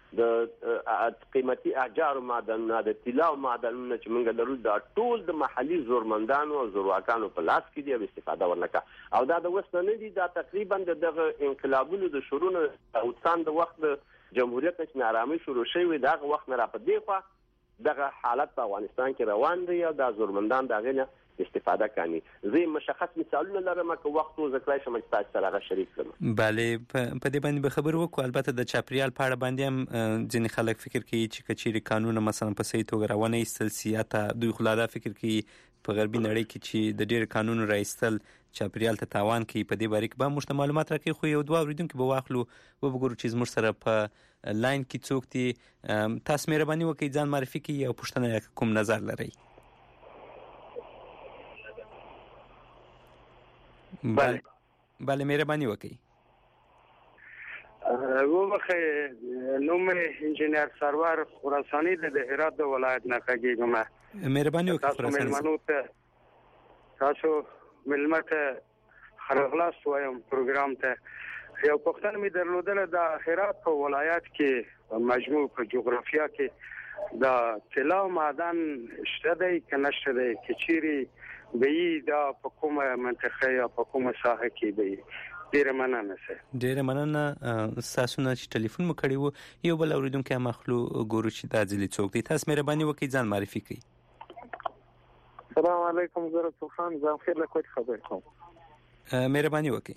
د قیمتي احجار معدنونه د طلا معدنونه چې موږ لرو دا ټول د محلي زورمندانو او زورواکانو په لاس کې دي او استفاده ورنکا او دا د وسنه نه دي دا تقریبا دغه انقلابونو د شروع او څان د وخت جمهوریت چې نارامي شروع شوی دا وخت نه را پدې خو دغه حالت په افغانستان کې روان دی او د زورمندان دغه نه استفاده کوي. زه مشخص مثالونه لرم که وخت او ذکرای شم چې تاسو سره شریک کړم. بله په دې باندې به خبر وکړو. البته د چاپریال په اړه باندې هم ځینې خلک فکر کوي چې کچېری قانون مثلا په صحیح توګه روانه ایستل سیاته دوی خلادا فکر کوي په غربي نړۍ کې چې د ډېر قانون راایستل چاپریال ته تاوان کوي. په دې باره کې به موږ معلومات راکړي خو یو دوه اوریدونکو به واخلو وګورو چې زموږ سره په لاین کې څوک دي. تاسو مهرباني وکړئ ځان معرفي کړئ او پوښتنه کوم نظر لرئ. بله بله مهرباني وکړئ. ومخه نوم انجینر سرور خراسانی د هرات د ولایت نه کېږم. مهرباني وکړئ خراسانی تاسو ملمته خرغلاس وایم پروګرام ته یو پښتنه می درلودل د هرات په ولایت کې مجموع په جغرافیا کې د طلا معدن شته دی کنه شته دی کچيري به دا په کومه منطقه یا په کومه ساحه کې به ډیره مننه سه ډیره مننه تاسو نه چې ټلیفون مو کړی وو. یو بل اوریدونکو مخلو ګورو چې دا ځلی څوک دی. تاسو مهرباني وکړئ ځان معرفي کړئ. السلام علیکم زه طوفان زم خیر له کوم خبر کوم. مهرباني وکړئ.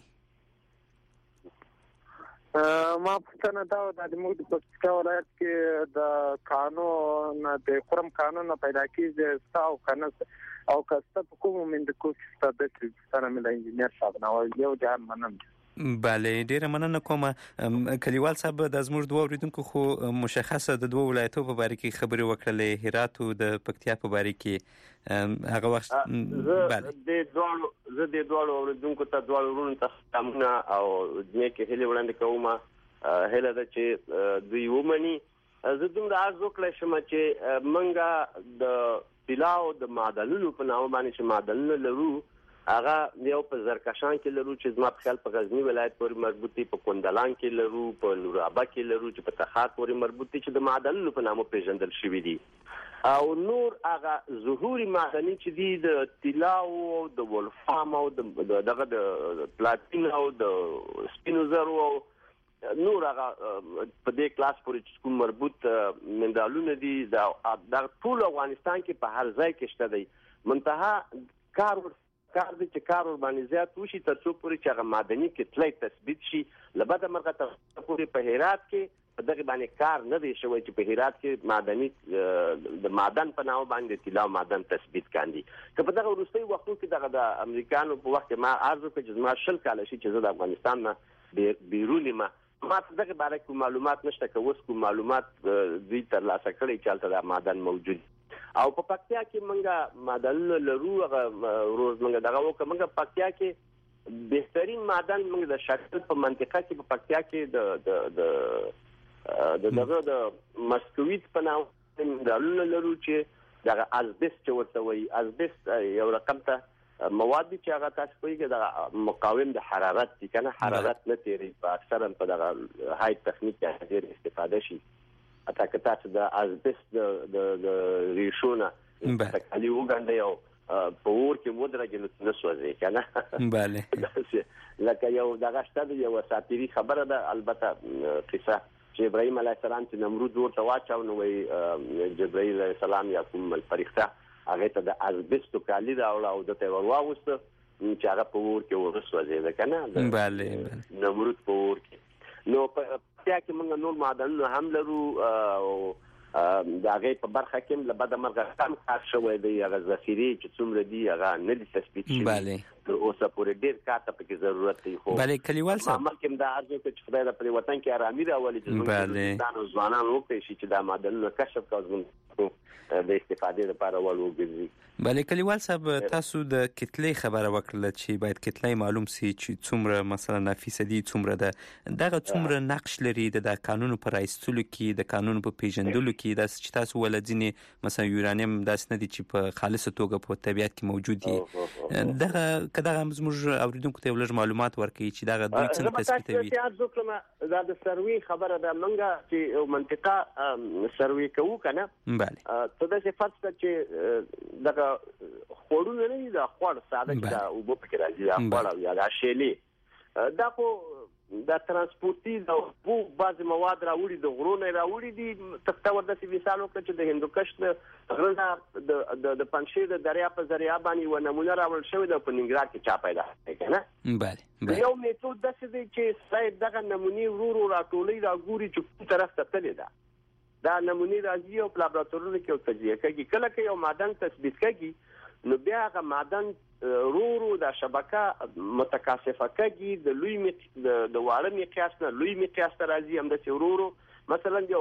ما پښتنه دا د موږ د پکتیکا ولایت کې د قانون د قرم قانون پیدا کیږي تاسو کنه او کسته په کوم من د کوڅه د ستاره مل انجینر صاحب نو یو ځان منم. بله ډیره مننه کوم. کلیوال صاحب د زموږ دوه اوریدونکو خو مشخصه د دوه ولایتو په اړه کې خبرې وکړلې هرات او د پکتیا په اړه کې هغه وخت بله د دوه زه د دوه اوریدونکو ته دوه ورونو ته سلامونه او دې کې هلي وړاندې کوم هله د چې دوی ومني. زه دومره ارزو کړم چې منګه د طلاو د معدنونو په نامه باندې چې معدنونه لرو هغه یو په زرکشان کې لرو چې زما په خیال په غزنی ولایت پورې مربوط دي، په کندلان کې لرو، په نورابه کې لرو چې په تخار پورې مربوط دي چې د معدنونو په نامه پیژندل شوي دي. او نور هغه ظهوري معدني چې دي د طلاو او د ولفام او دغه د پلاتین او د سپینو زرو او نور هغه په دې کلاس پورې چې کوم مربوط منرالونه دي د ټول افغانستان کې په هر ځای کې شته دي. منتها کار پکار دي چې کار ور باندې زیات وشي تر څو پورې چې هغه معدني کتلې تثبیت شي. لبد مرغه تر پورې په هرات کې په دغه باندې کار نه دی شوی چې په هرات کې معدني د معدن په نامه باندې طلا معدن تثبیت کاندي. که په دغه وروستي وختو کې دغه د امریکایانو په وخت ما عرض وکړ چې زما شل کاله شي چې زه د افغانستان نه بیرون ما ما دغه باره کې معلومات نشته، که اوس کوم معلومات دوی ترلاسه کړي چې هلته دا معدن موجود او په پکتیا کې موږ معدن لرو. هغه روز موږ دغه وکړو موږ پکتیا کې بهترین معدن موږ د شکل په منطقه کې په پکتیا کې د د د دغه د مسکویت په نامه مینرالونه لرو چې دغه ازبست چې ورته وایي. ازبست یو رقم ته مواد چې هغه تاسو پوهیږئ د مقاوم د حرارت دي کنه، حرارت نه تیری په اکثرا په دغه های تخنیک کې ډېر استفاده شي. اته که تاسو د ازبست د د ریشونه تکالی وګڼئ او په اور کې ودرېږي نو نه سوځي کنه. بله لکه یو دغه شته یو ساتيري خبره ده، البته قصه چې ابراهيم عليه السلام چې نمرود ورته واچاو نو وی جبرائیل عليه السلام یا کوم فرښتہ هغه ته د ازبست کالی راوړ او د ته ورواوست چې هغه په اور کې ورسوځي ده کنه. بله نمرود په اور کې نو په تیا کې موږ نور معدنونه هم لرو او دا هغه په برخه کې له بده مرغه کم کار شوی دی. هغه ذخیره چې څومره دی هغه نه دي تثبیت شوی. بله تر اوسه پورې ډیر کار ته پکې ضرورت دی. خو بله کلیوال صاحب ممکن دا ارزو چې خدای د پر وطن کې آرامي راولي چې موږ د ځوانانو وکړي چې دا معدنونه کشف کړو د استفادې لپاره ولوګي. بله کلیوال صاحب تاسو د کتلې خبره وکړه چې باید کتلې معلوم سي چې څومره مثلا فیصدي څومره ده، دغه څومره نقش لري د قانون پر ایستلو کې، د قانون په پیژندلو کې، د چې تاسو ولځنی مثلا یورانیم داس نه دي چې په خالصه توګه په طبیعت کې موجود دي. دغه کداغه موږ اوریدونکو ته ولر معلومات ورکړي چې دغه دوی څنګه تثبیتوي. تاسو ځکه دا د سروي خبره ده منګه چې منطقه سروي کوو کنه. بله ته د صفات چې دغه خورونه نه دي د خور ساده چې دا وبو پکې راځي دا خور یا دا شیلې دا خو دا ترانسپورتي دا وو بعض مواد راوړي د غرونه راوړي دي. تاسو ورته سی مثال وکړئ چې د هندوکش غرونه د د پنځشیر د دریا په ذریعہ باندې و نمونه راوړل شوی د پننګراد کې چا پیدا کنه. بله یو میتود د څه دی چې ساید دغه نمونې ورو راټولې راګوري چې کوم طرف ته تللی ده. دا نمونې راځي او په لابراتوارونو کې تجزیه کوي. کله کې یو معدن تثبیت کوي نو بیا هغه معدن رو رو د شبکه متکاسفه کوي د لوی د واړه مقیاس نه لوی مقیاس ته راځي. هم د سورورو مثلا یو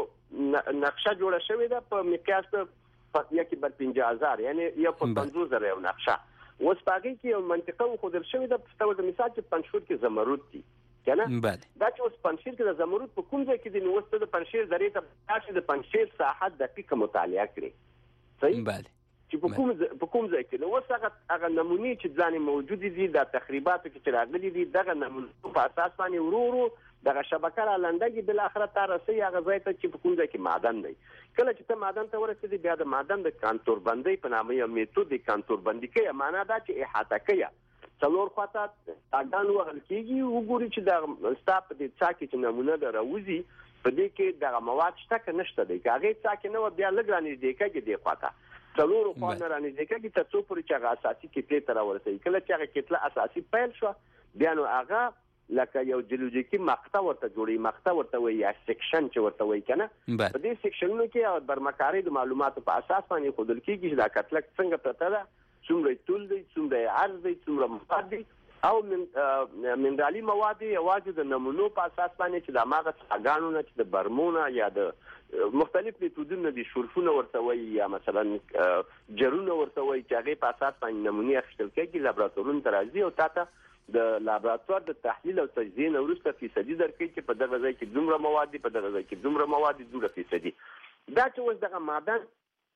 نقشه جوړه شوې ده په مقیاس په یکی بر پنځه هزار یعنی یو په پنځوس زره یو نقشه. اوس پاګي کې یو منطقه خودل شوې ده په تاسو د مثال چې پنځور کې زمرد دي کنه. دا چې اوس پنځیر کې د زمرد په کوم ځای کې د نوښت د پنځیر ذریعہ ته تاسو د پنځیر ساحت دقیق مطالعه کړئ. صحیح. بله چې په کوم په کوم ځای کې نو اوس هغه هغه نمونې چې ځانې موجود دي د تخریباتو کې چې راغلي دي دغه نمونې په اساس باندې ورو ورو دغه شبکه را لنډږي بل اخره ته رسي هغه ځای ته چې په کوم ځای کې معدن دی. کله چې ته معدن ته ورسېږي بیا د معدن د کانتور بندۍ په نامه یو میتود د کانتور بندي کوي. معنا دا چې احاطه کوي څلور خواته اګان وهل کېږي وګوري چې د ستاپ د څاکي چې نمونه دراوځي په دې کې د مواد شته که نشته دی. هغه څاکي نو بیا لګ رانې دی کوي د خواته څلور خواته رانې دی کوي تر څو پورې چې هغه اساسي کتلې تر ورسېږي. کله چې هغه کتله اساسي پیل شو بیا نو هغه لکه یو جیولوژیکي مقطع ورته جوړي مقطع ورته وي یا سیکشن چې ورته وي کنه. په دې سیکشنونو کې برمکاري د معلوماتو په اساس باندې خودل کېږي چې دا کتله څنګه پرته ده، څومره طول دی، څومره عرض دی، څومره مواد دی او من منرالي مواد یوازې د نمونو په اساس باندې چې د ماغه څاګانو نه چې د برمونه یا د مختلف میتودونو دي شورفونه ورته وي یا مثلا جرونه ورته وي چې هغه په اساس باندې نمونه اخیستل کېږي لابراتوارونو ته راځي او تاسو د لابراتوار د تحلیل او تجزیه نه وروسته فیصدي درکړي چې په دغه ځای کې دومره مواد دي په دغه ځای کې دومره مواد دي دومره فیصدي. دا چې اوس دغه معدن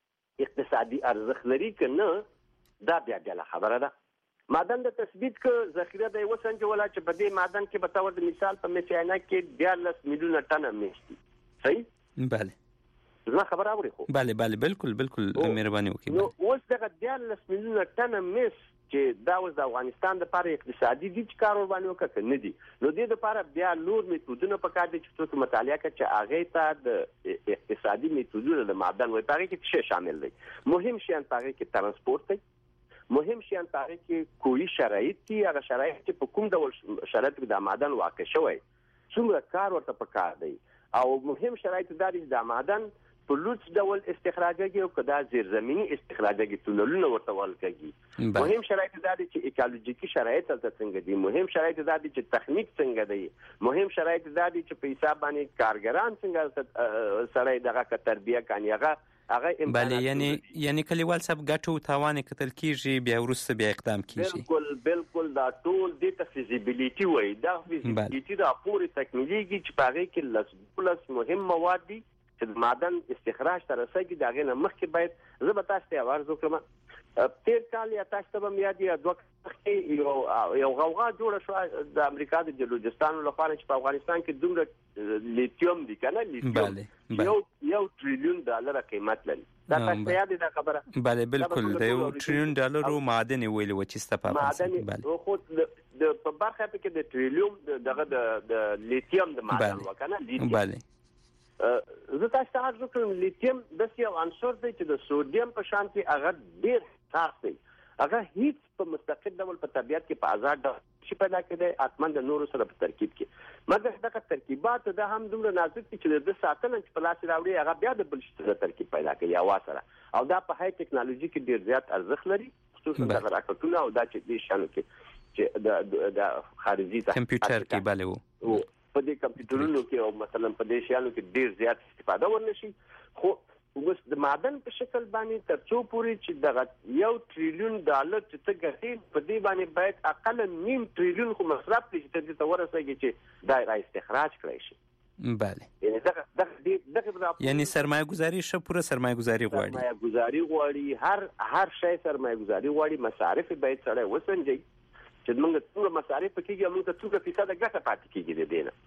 اقتصادي ارزښت لري که نه دا بیا بیا خبره ده. معدن د تثبیت ک ذخیره دی وسنجوله چې په دې معدن کې به تور د مثال په میسیانا کې دیارلس میلیونه ټنه میشتي. صحیح. بله زما خبره اوري خو. بله بله بالکل بالکل مهرباني وکړئ. نو اوس دغه دیارلس میلیونه ټنه میس چې دا اوس د افغانستان لپاره اقتصادي دي چې کار ور باندې وکړي نه دي نو دې لپاره بیا نور میتودونه پکار دي چې تاسو مطالعه کړئ چې هغه ته د اقتصادي میتودونو د معدن وایي هغه کې څه شامل دي. مهم شیان هغه کې ترانسپورت دی، مهم شیان په هغه کې کوئی شرایط دي هغه شرایط چې په کوم ډول شرایط کې د معدن واقع شوی څومره کار ورته پکار دی او مهم شرایط دا دي د معدن په لوڅ ډول استخراجږي او کدا زیرزمینی استخراجږي تونلونه ورته وال کوي. مهم شرایط دا دي چې ایکولوژیکي شرایط تل څنګه دي، مهم شرایط دا دي چې تخنیک څنګه دی، مهم شرایط دا دي چې په حساب باندې کارګران څنګه سره دغه تربیه کوي هغه هغه بله یعنی یعنی کلیوال صاحب ګټو توان کتل کیږي بیا ورسته بیا اقدام کیږي. بالکل بالکل دا ټول د فیزیبিলিټي وای دا فیزیبিলিټي دا پوری تکنیکی چې په هغه کې لس پلس مهم مواد دي چې د معدن استخراج تر رسېږي دا غنه مخکې باید زه به تاسو ته عرض وکړم تیر کال یا تاسو ته به یاد یا دوه مخکې یو یو غوغا جوړه شو د امریکا د بلوچستان لپاره چې په افغانستان کې دومره لیتیوم دي کنه لیتیوم یو یو ټریلیون ډالر قیمت لري دا تاسو یاد ده خبره بله بالکل د یو ټریلیون ډالر معدن ویل و چې ستاسو په معدن خو د په برخه کې د ټریلیون دغه د لیتیوم د معدن وکنه لیتیوم بله زه تاسو ته عرض کوم لیتیوم د یو عنصر دی چې د سوډیم په شان کې هغه ډیر خاص دی هغه هیڅ په مستقل ډول په طبیعت کې په آزاد ډول شي پیدا کېدای اتمن د نورو سره په ترکیب کې مګر دغه ترکیبات د هم دومره نازک دي چې د ساتنه چې په لاس راوړي هغه بیا د بل څه ترکیب پیدا کوي یا واسره او دا په هاي ټکنالوژي کې ډیر زیات ارزښت لري خصوصا د راکټونو او دا چې د شانو کې چې د خارجي کمپیوټر کې bale وو په دې کمپیوټرونو کې او مثلا په دې شیانو کې ډیر زیات استفاده ورنشي خو اوس د معدن په شکل باندې تر څو پوري چې د یو ټریلیون ډالر چې څه ګټي په دې باندې باید اقل نیم ټریلیون خو مصرف کړي چې د ورسېږي چې دا را استخراج کړی شي. بله یعنی دغه دغه دغه یعنی سرمایه گذاری شه پوره سرمایه گذاری غواړي سرمایه گذاری غواړي هر هر شی سرمایه گذاری غواړي مصارف باید سره وسنجي چې موږ څنګه مصارف کېږي موږ ته څنګه فیصد ګټه پاتې کېږي د دینه.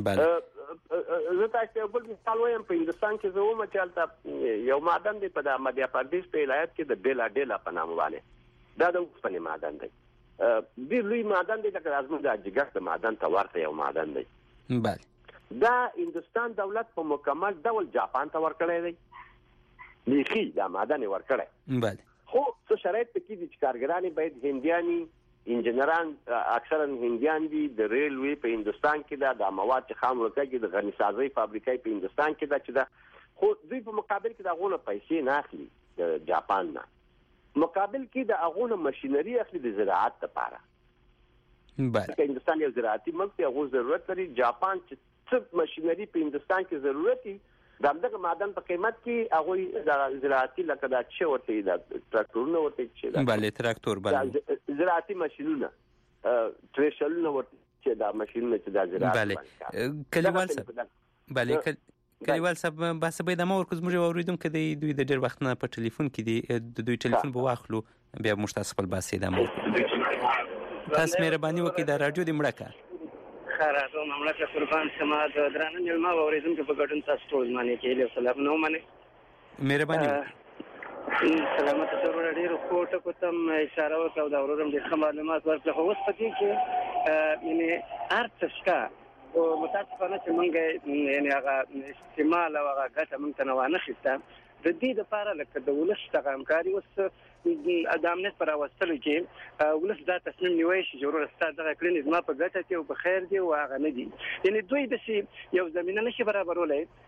بله زه تاسو یو بل مثال وایم په هندستان کې زه ومه چې هلته یو معدن دی په د مدیا پردیش په ولایت کې د بیلا ډیلا په نامه باندې دا د اوسپنې معدن دی ډېر لوی معدن دی لکه زموږ د جګر د معدن ته ورته یو معدن دی. بله دا هندستان دولت په مکمل ډول جاپان ته ورکړی دی بیخي دا معدن یې ورکړی. بله خو څه شرایط پکې دي چې کارګران باید هندیاني انجنیران اکثرا هندیان دي د ریلوی په هندستان کې دا د مواد چې خام ورکړي د غنی سازي فابریکې په هندستان کې دا چې دا خو دوی په مقابل کې دا غونه پیسې نه اخلي د جاپان نه مقابل کې دا غونه ماشينري اخلي د زراعت لپاره. بله هندستان یو زراعتي ملک دی هغه ضرورت لري جاپان چې څه ماشينري په هندستان کې ضرورت دي دا دغه معدن په قیمت کې هغه د زراعتي لکه دا چې ورته دا تراکټورونه ورته چې دا bale تراکټور bale زراعتي ماشينونه تریشلونه ورته چې دا ماشينونه چې دا زراعت bale کلیوال صاحب bale کلیوال صاحب بس به د مور کوم موږ اوریدم کدی دوی د ډېر وخت نه په ټلیفون کې دی د دوی ټلیفون به واخلو بیا موږ تاسو خپل باسي د مور تاسو مهرباني وکړئ د رادیو د مړه خراطو مملکت قربان شما د درانه نیلما اوریدم چې په ګډون تاسو ټول باندې کې له سلام نو باندې مهرباني سلامت ضرور ډیرو کوټه کوتم اشاره وکاو دا ورورم د معلومات ورکړه خو اوس پکې کې یعنی ارتشکا او متاسفانه چې مونږ یعنی هغه استعمال او هغه ګټه مونږ ته نه وانه خسته د دې لپاره لکه د ولس څخه همکاري وس د امنیت پر واستلو کې ولس دا تصمیم نیوي چې ضرورت ستاسو د کلینیک ما په ګټه کې او په خیر دی او هغه نه دي یعنی دوی د یو زمينه نشي برابرولای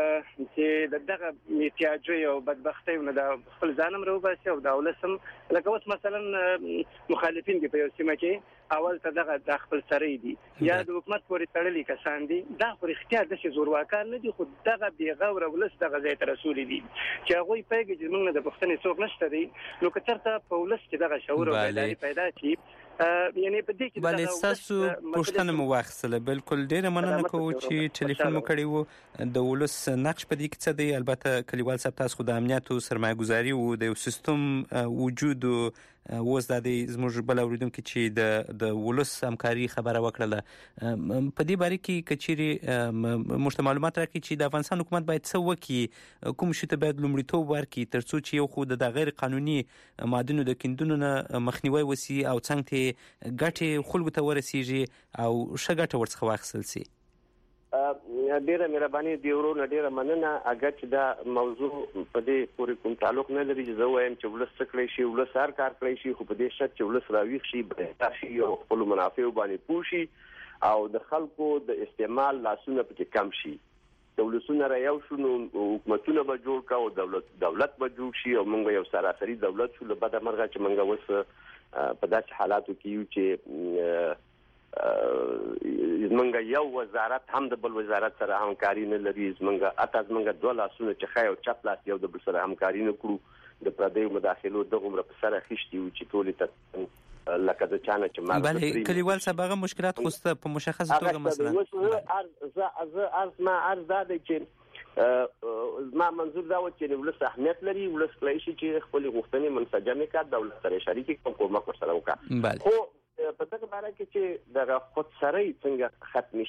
چې دغه میتیاجو او بدبختی نه د خپل ځانم روباسي او د ولسم لکه اوس مثلا مخالفین دي په یو سیمه کې اول ته دغه د خپل سره دي یا د حکومت پورې تړلي کسان دي دا خو اختیار د زورواکان نه دي خو دغه بیغور ولس دغه ځای ته رسول دي چې هغه پیګ چې موږ د پښتنې څوک نشته دي نو کچرته په ولس کې دغه شعور او بیداری پیدا شي یعنی په دې کې بله تاسو پښتنه مو واخصله بالکل ډیره مننه کوم چې ټلیفون مو کړی وو د ولس نقش په دې کې څه دی البته کلیوال صاحب تاسو خو د امنیت او سرمایه گذاري او د سیستم وجود اوس د زموږ بل اوریدونکو چې د د ولس همکاري خبره وکړه په دې باره کې کچيري مشته معلومات راکړي چې د افغانستان حکومت باید څه وکړي کوم شي ته باید لومړیتوب ورکړي ترڅو چې یو خو د غیر قانوني معدنونو د کیندونو نه مخنیوي وسی او څنګه ګټه خلکو ته ورسیږي او ښه ګټه ورڅخه واخیستل شي. ډیره مهرباني دی ورونه ډیره مننه. اگر چې دا موضوع په دې پورې کوم تعلق نه لري چې زه وایم چې ولس څه کړی شي ولس هر کار کړی شي خو په دې شرط چې ولس راویښ شي بهتر شي او خپل منافع باندې پوه شي او د خلکو د استعمال لاسونه پکې کم شي. دولتونه را یو شو نو حکومتونه به جوړ کا او دولت دولت به جوړ شي او موږ یو سراسري دولت شو له بده مرغه چې موږ اوس په داسې حالاتو کې یو چې زمونږ یو وزارت هم د بل وزارت سره همکاري نه لري. زمونږ اته زمونږ دوه لاسونه چې خای او چپ لاس یو د بل سره همکاري نه کړو د پردیو مداخلو دغه عمر په سره خشتي و چې ټولې ته لکه د چانه چې ما بله کلیوال سباغه مشکلات خوسته په مشخصه توګه مثلا ارز ارز ما ارز دا چې ما منظور دا و چې ولس اهمیت لري ولس کولای شي چې خپل غوښتنې منسجمه کړي دولت سره شریک کوم کومک سره وکړي. خو په دغه باره کې چې د خودسرۍ څنګه ختم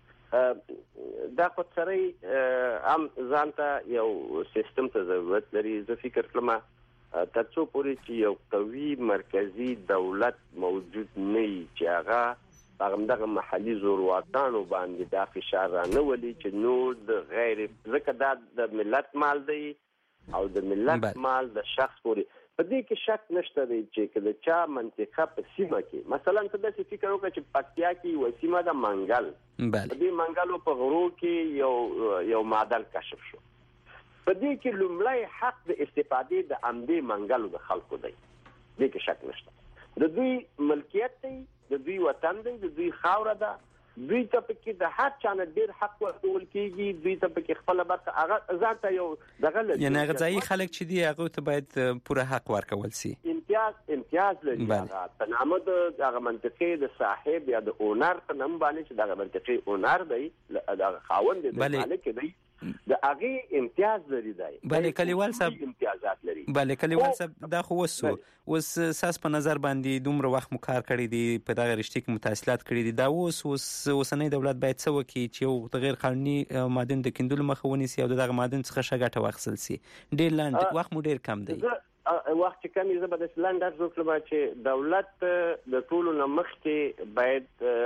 شي دا خودسرۍ هم ځان ته یو سیستم ته ضرورت لري. زه فکر کوم تر څو پورې چې یو قوي مرکزی دولت موجود نه وي چې هغه هغه دغه محلي زورواکانو باندې دا فشار نه ولي چې نور د غیر ځکه دا د ملت مال دی او د ملت مال د شخص پورې په دې کې شک نشته دی چې کله چا منطقه په سیمه کې مثلا ته د فکر وکړه چې پکتیا کې و سیمه د منګل په دې منګلو په غرو کې یو یو معدن کشف شو. په دې کې لومړی حق د استفادې د امدې منګلو د خلکو دی. دې کې شک نشته. د دوی ملکیت دی د دوی وطن دی د دوی خاوره ده. دوی ته پکې د هر چا نه ډېر حق ورکول کېږي. دوی ته پکې خپله برخه هغه ځان ته یو دغه لري یعنې هغه ځایي خلک چې دي هغوی ته باید پوره حق ورکول سي. امتیاز امتیاز لري هغه په نامه د هغه منطقې د صاحب یا د اونر په نوم باندې چې دغه منطقې اونر دی دغه خاوند دی د مالک دی د هغه امتیاز لري دی. بله کلیوال صاحب امتیازات لري. بله کلیوال صاحب دا خو وسو اوس ساس په نظر باندې دومره وخت مو کار کړی دی په دغه رشتې کې متحصلات کړي دي دا اوس اوس اوسنۍ دولت باید څه وکړي چې یو د غیر قانوني معدن د کیندلو مخه ونیسي او دغه معدن څخه ښه ګټه واخیستل سي. ډېر لاندې وخت مو ډېر کم دی. وخت چې کم یې زه به داسې لنډ عرض وکړم چې دولت د ټولو نه مخکې باید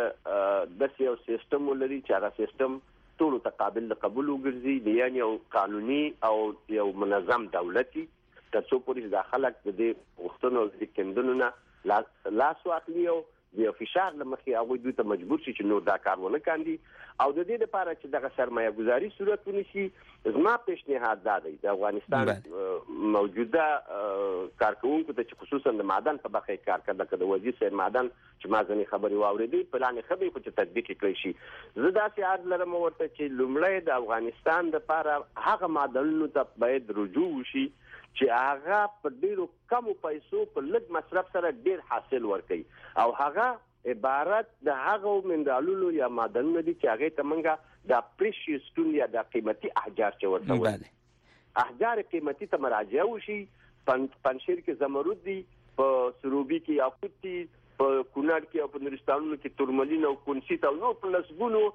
داسې یو سیستم ولري چې هغه سیستم ټولو ته قابل د قبول وګرځي یعنې یو قانوني او یو منظم دولتي تر څو پورې دا خلک د دې غوښتنو د کیندلو نه لاس واخلي او د فشار له مخې هغوی دوی ته مجبور شي چې نور دا کار ونه کاندي او د دې لپاره چې دغه سرمایه ګذاري صورت ونیسي. زما پیشنهاد دا دی د افغانستان موجوده کارکوونکو ته چې خصوصا د معدن په برخه کې کار کوي لکه د وزیر صاحب معدن چې ما ځینې خبرې واورېدې پلان یې ښه دی خو چې تطبیق یې کړی شي. زه داسې عرض لرم ورته چې لومړی د افغانستان دپاره هغه معدنونو ته باید رجوع وشي چې هغه په ډیرو کمو پیسو په لږ مصرف سره ډیر حاصل ورکړي او هغه عبارت د هغو منرالونو یا معدنونو دي چې هغې ته موږ د پریشیس سټون یا د قیمتي احجار چې ورته وایي احجار قیمتي ته مراجعه وشي. پنجشیر کې زمرد دي په سروبي کې یاقوت دي په کونړ کې او په نورستانونو کې تورملین او کونسیت او نور په لسګونو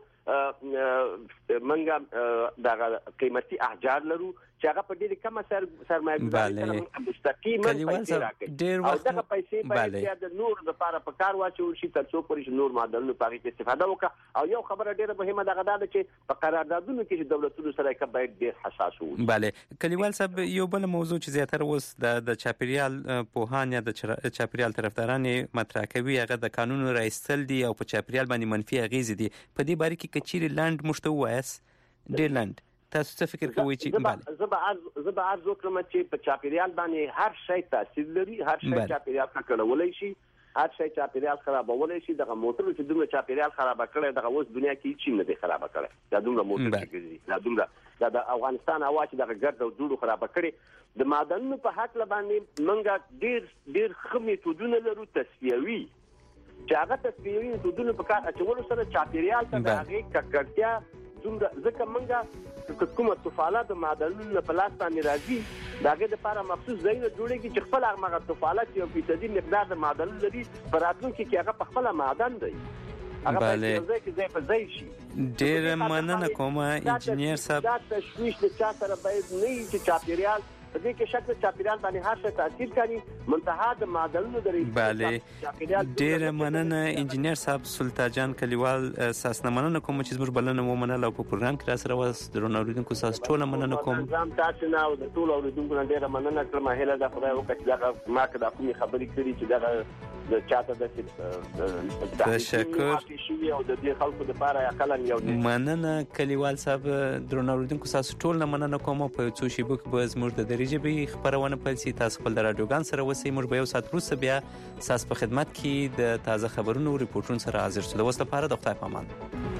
موږ دغه قیمتي احجار لرو چې هغه په ډېرې کمه سرمایه ګذاري سره مستقیما پیسې راکوي او دغه پیسې باید بیا د نور لپاره په کار واچول شي تر څو پورې چې نور معدنونو په هغې کې استفاده وکړه. او یو خبره ډېره مهمه دغه دا ده چې په قراردادونو کې چې دولتونو سره یې باید ډېر حساس وو. بله کلیوال صاحب یو بله موضوع چې زیاتره اوس د چاپیریال پوهان یا د چاپیریال طرفداران یې مطرح کوي هغه د قانونو رایستل دي او په چاپیریال باندې منفي اغېزې دي. په دې باره کې که چیرې لنډ موږ ته ووایاست ډېر لنډ تاسو څه فکر کوئ چې بله زه به عرض زه به عرض وکړم چې په چاپیریال باندې هر شی تاثیر لري هر شی چاپیریال ککړولی شي هر شی چاپیریال خرابولی شي. دغه موټرو چې دومره چاپیریال خرابه کړی دغه اوس دنیا کې هېڅ شي نه دی خرابه کړی دا دومره موټر چې ګرځي دا دومره دا د افغانستان هوا چې دغه ګرد او دوړو خرابه کړې. د معدنونو په هکله باندې موږ ډېر ډېر ښه میتودونه لرو تصفیوي چې هغه تصفیوي میتودونو په کار اچولو سره چاپیریال ته د هغې ککړتیا دومره ځکه موږ کومه طفاله د معدنونو په لاس باندې راځي د هغې دپاره مخصوص ځایونه جوړېږي چې خپل هغه طفاله چې یو فیصدي مقدار د معدنونو لري په راتلونکي کې هغه په خپله معدن دی هغه باید یو ځای کې ځای په ځای شي. ډېره مننه کوم انجینیر صاحب. دا تشویش د چا سره باید نه وي چې چاپیریال په دې کې شک چاپیریال باندې هر څه تاثیر کوي منتها د معدنونو د بله ډېر مننه انجینیر صاحب سلطان جان کلیوال ساسنه مننه کوم چې زموږ بلنه ومنله او په پروګرام کې را سره واست درنو اوریدونکو ساس ټول مننه کوم نظام تاسو نه او د ټول اوریدونکو نه ډېر مننه کوم هله د خدای وکړي دا ما کدا کومې خبرې کړې چې دا د چاته د تشکر او د دې خلکو لپاره اقلا یو مننه کلیوال صاحب درنو اوریدونکو ساس ټول مننه کوم په څو شی بوک به زموږ د درجه به خبرونه پلسي تاسو خپل د رادیوګان سره وسی موږ به یو سات وروسته بیا ساس په خدمت کې د تازه خبرونو او ریپورتونو سره حاضر شو. د وسه لپاره د خدای پامان.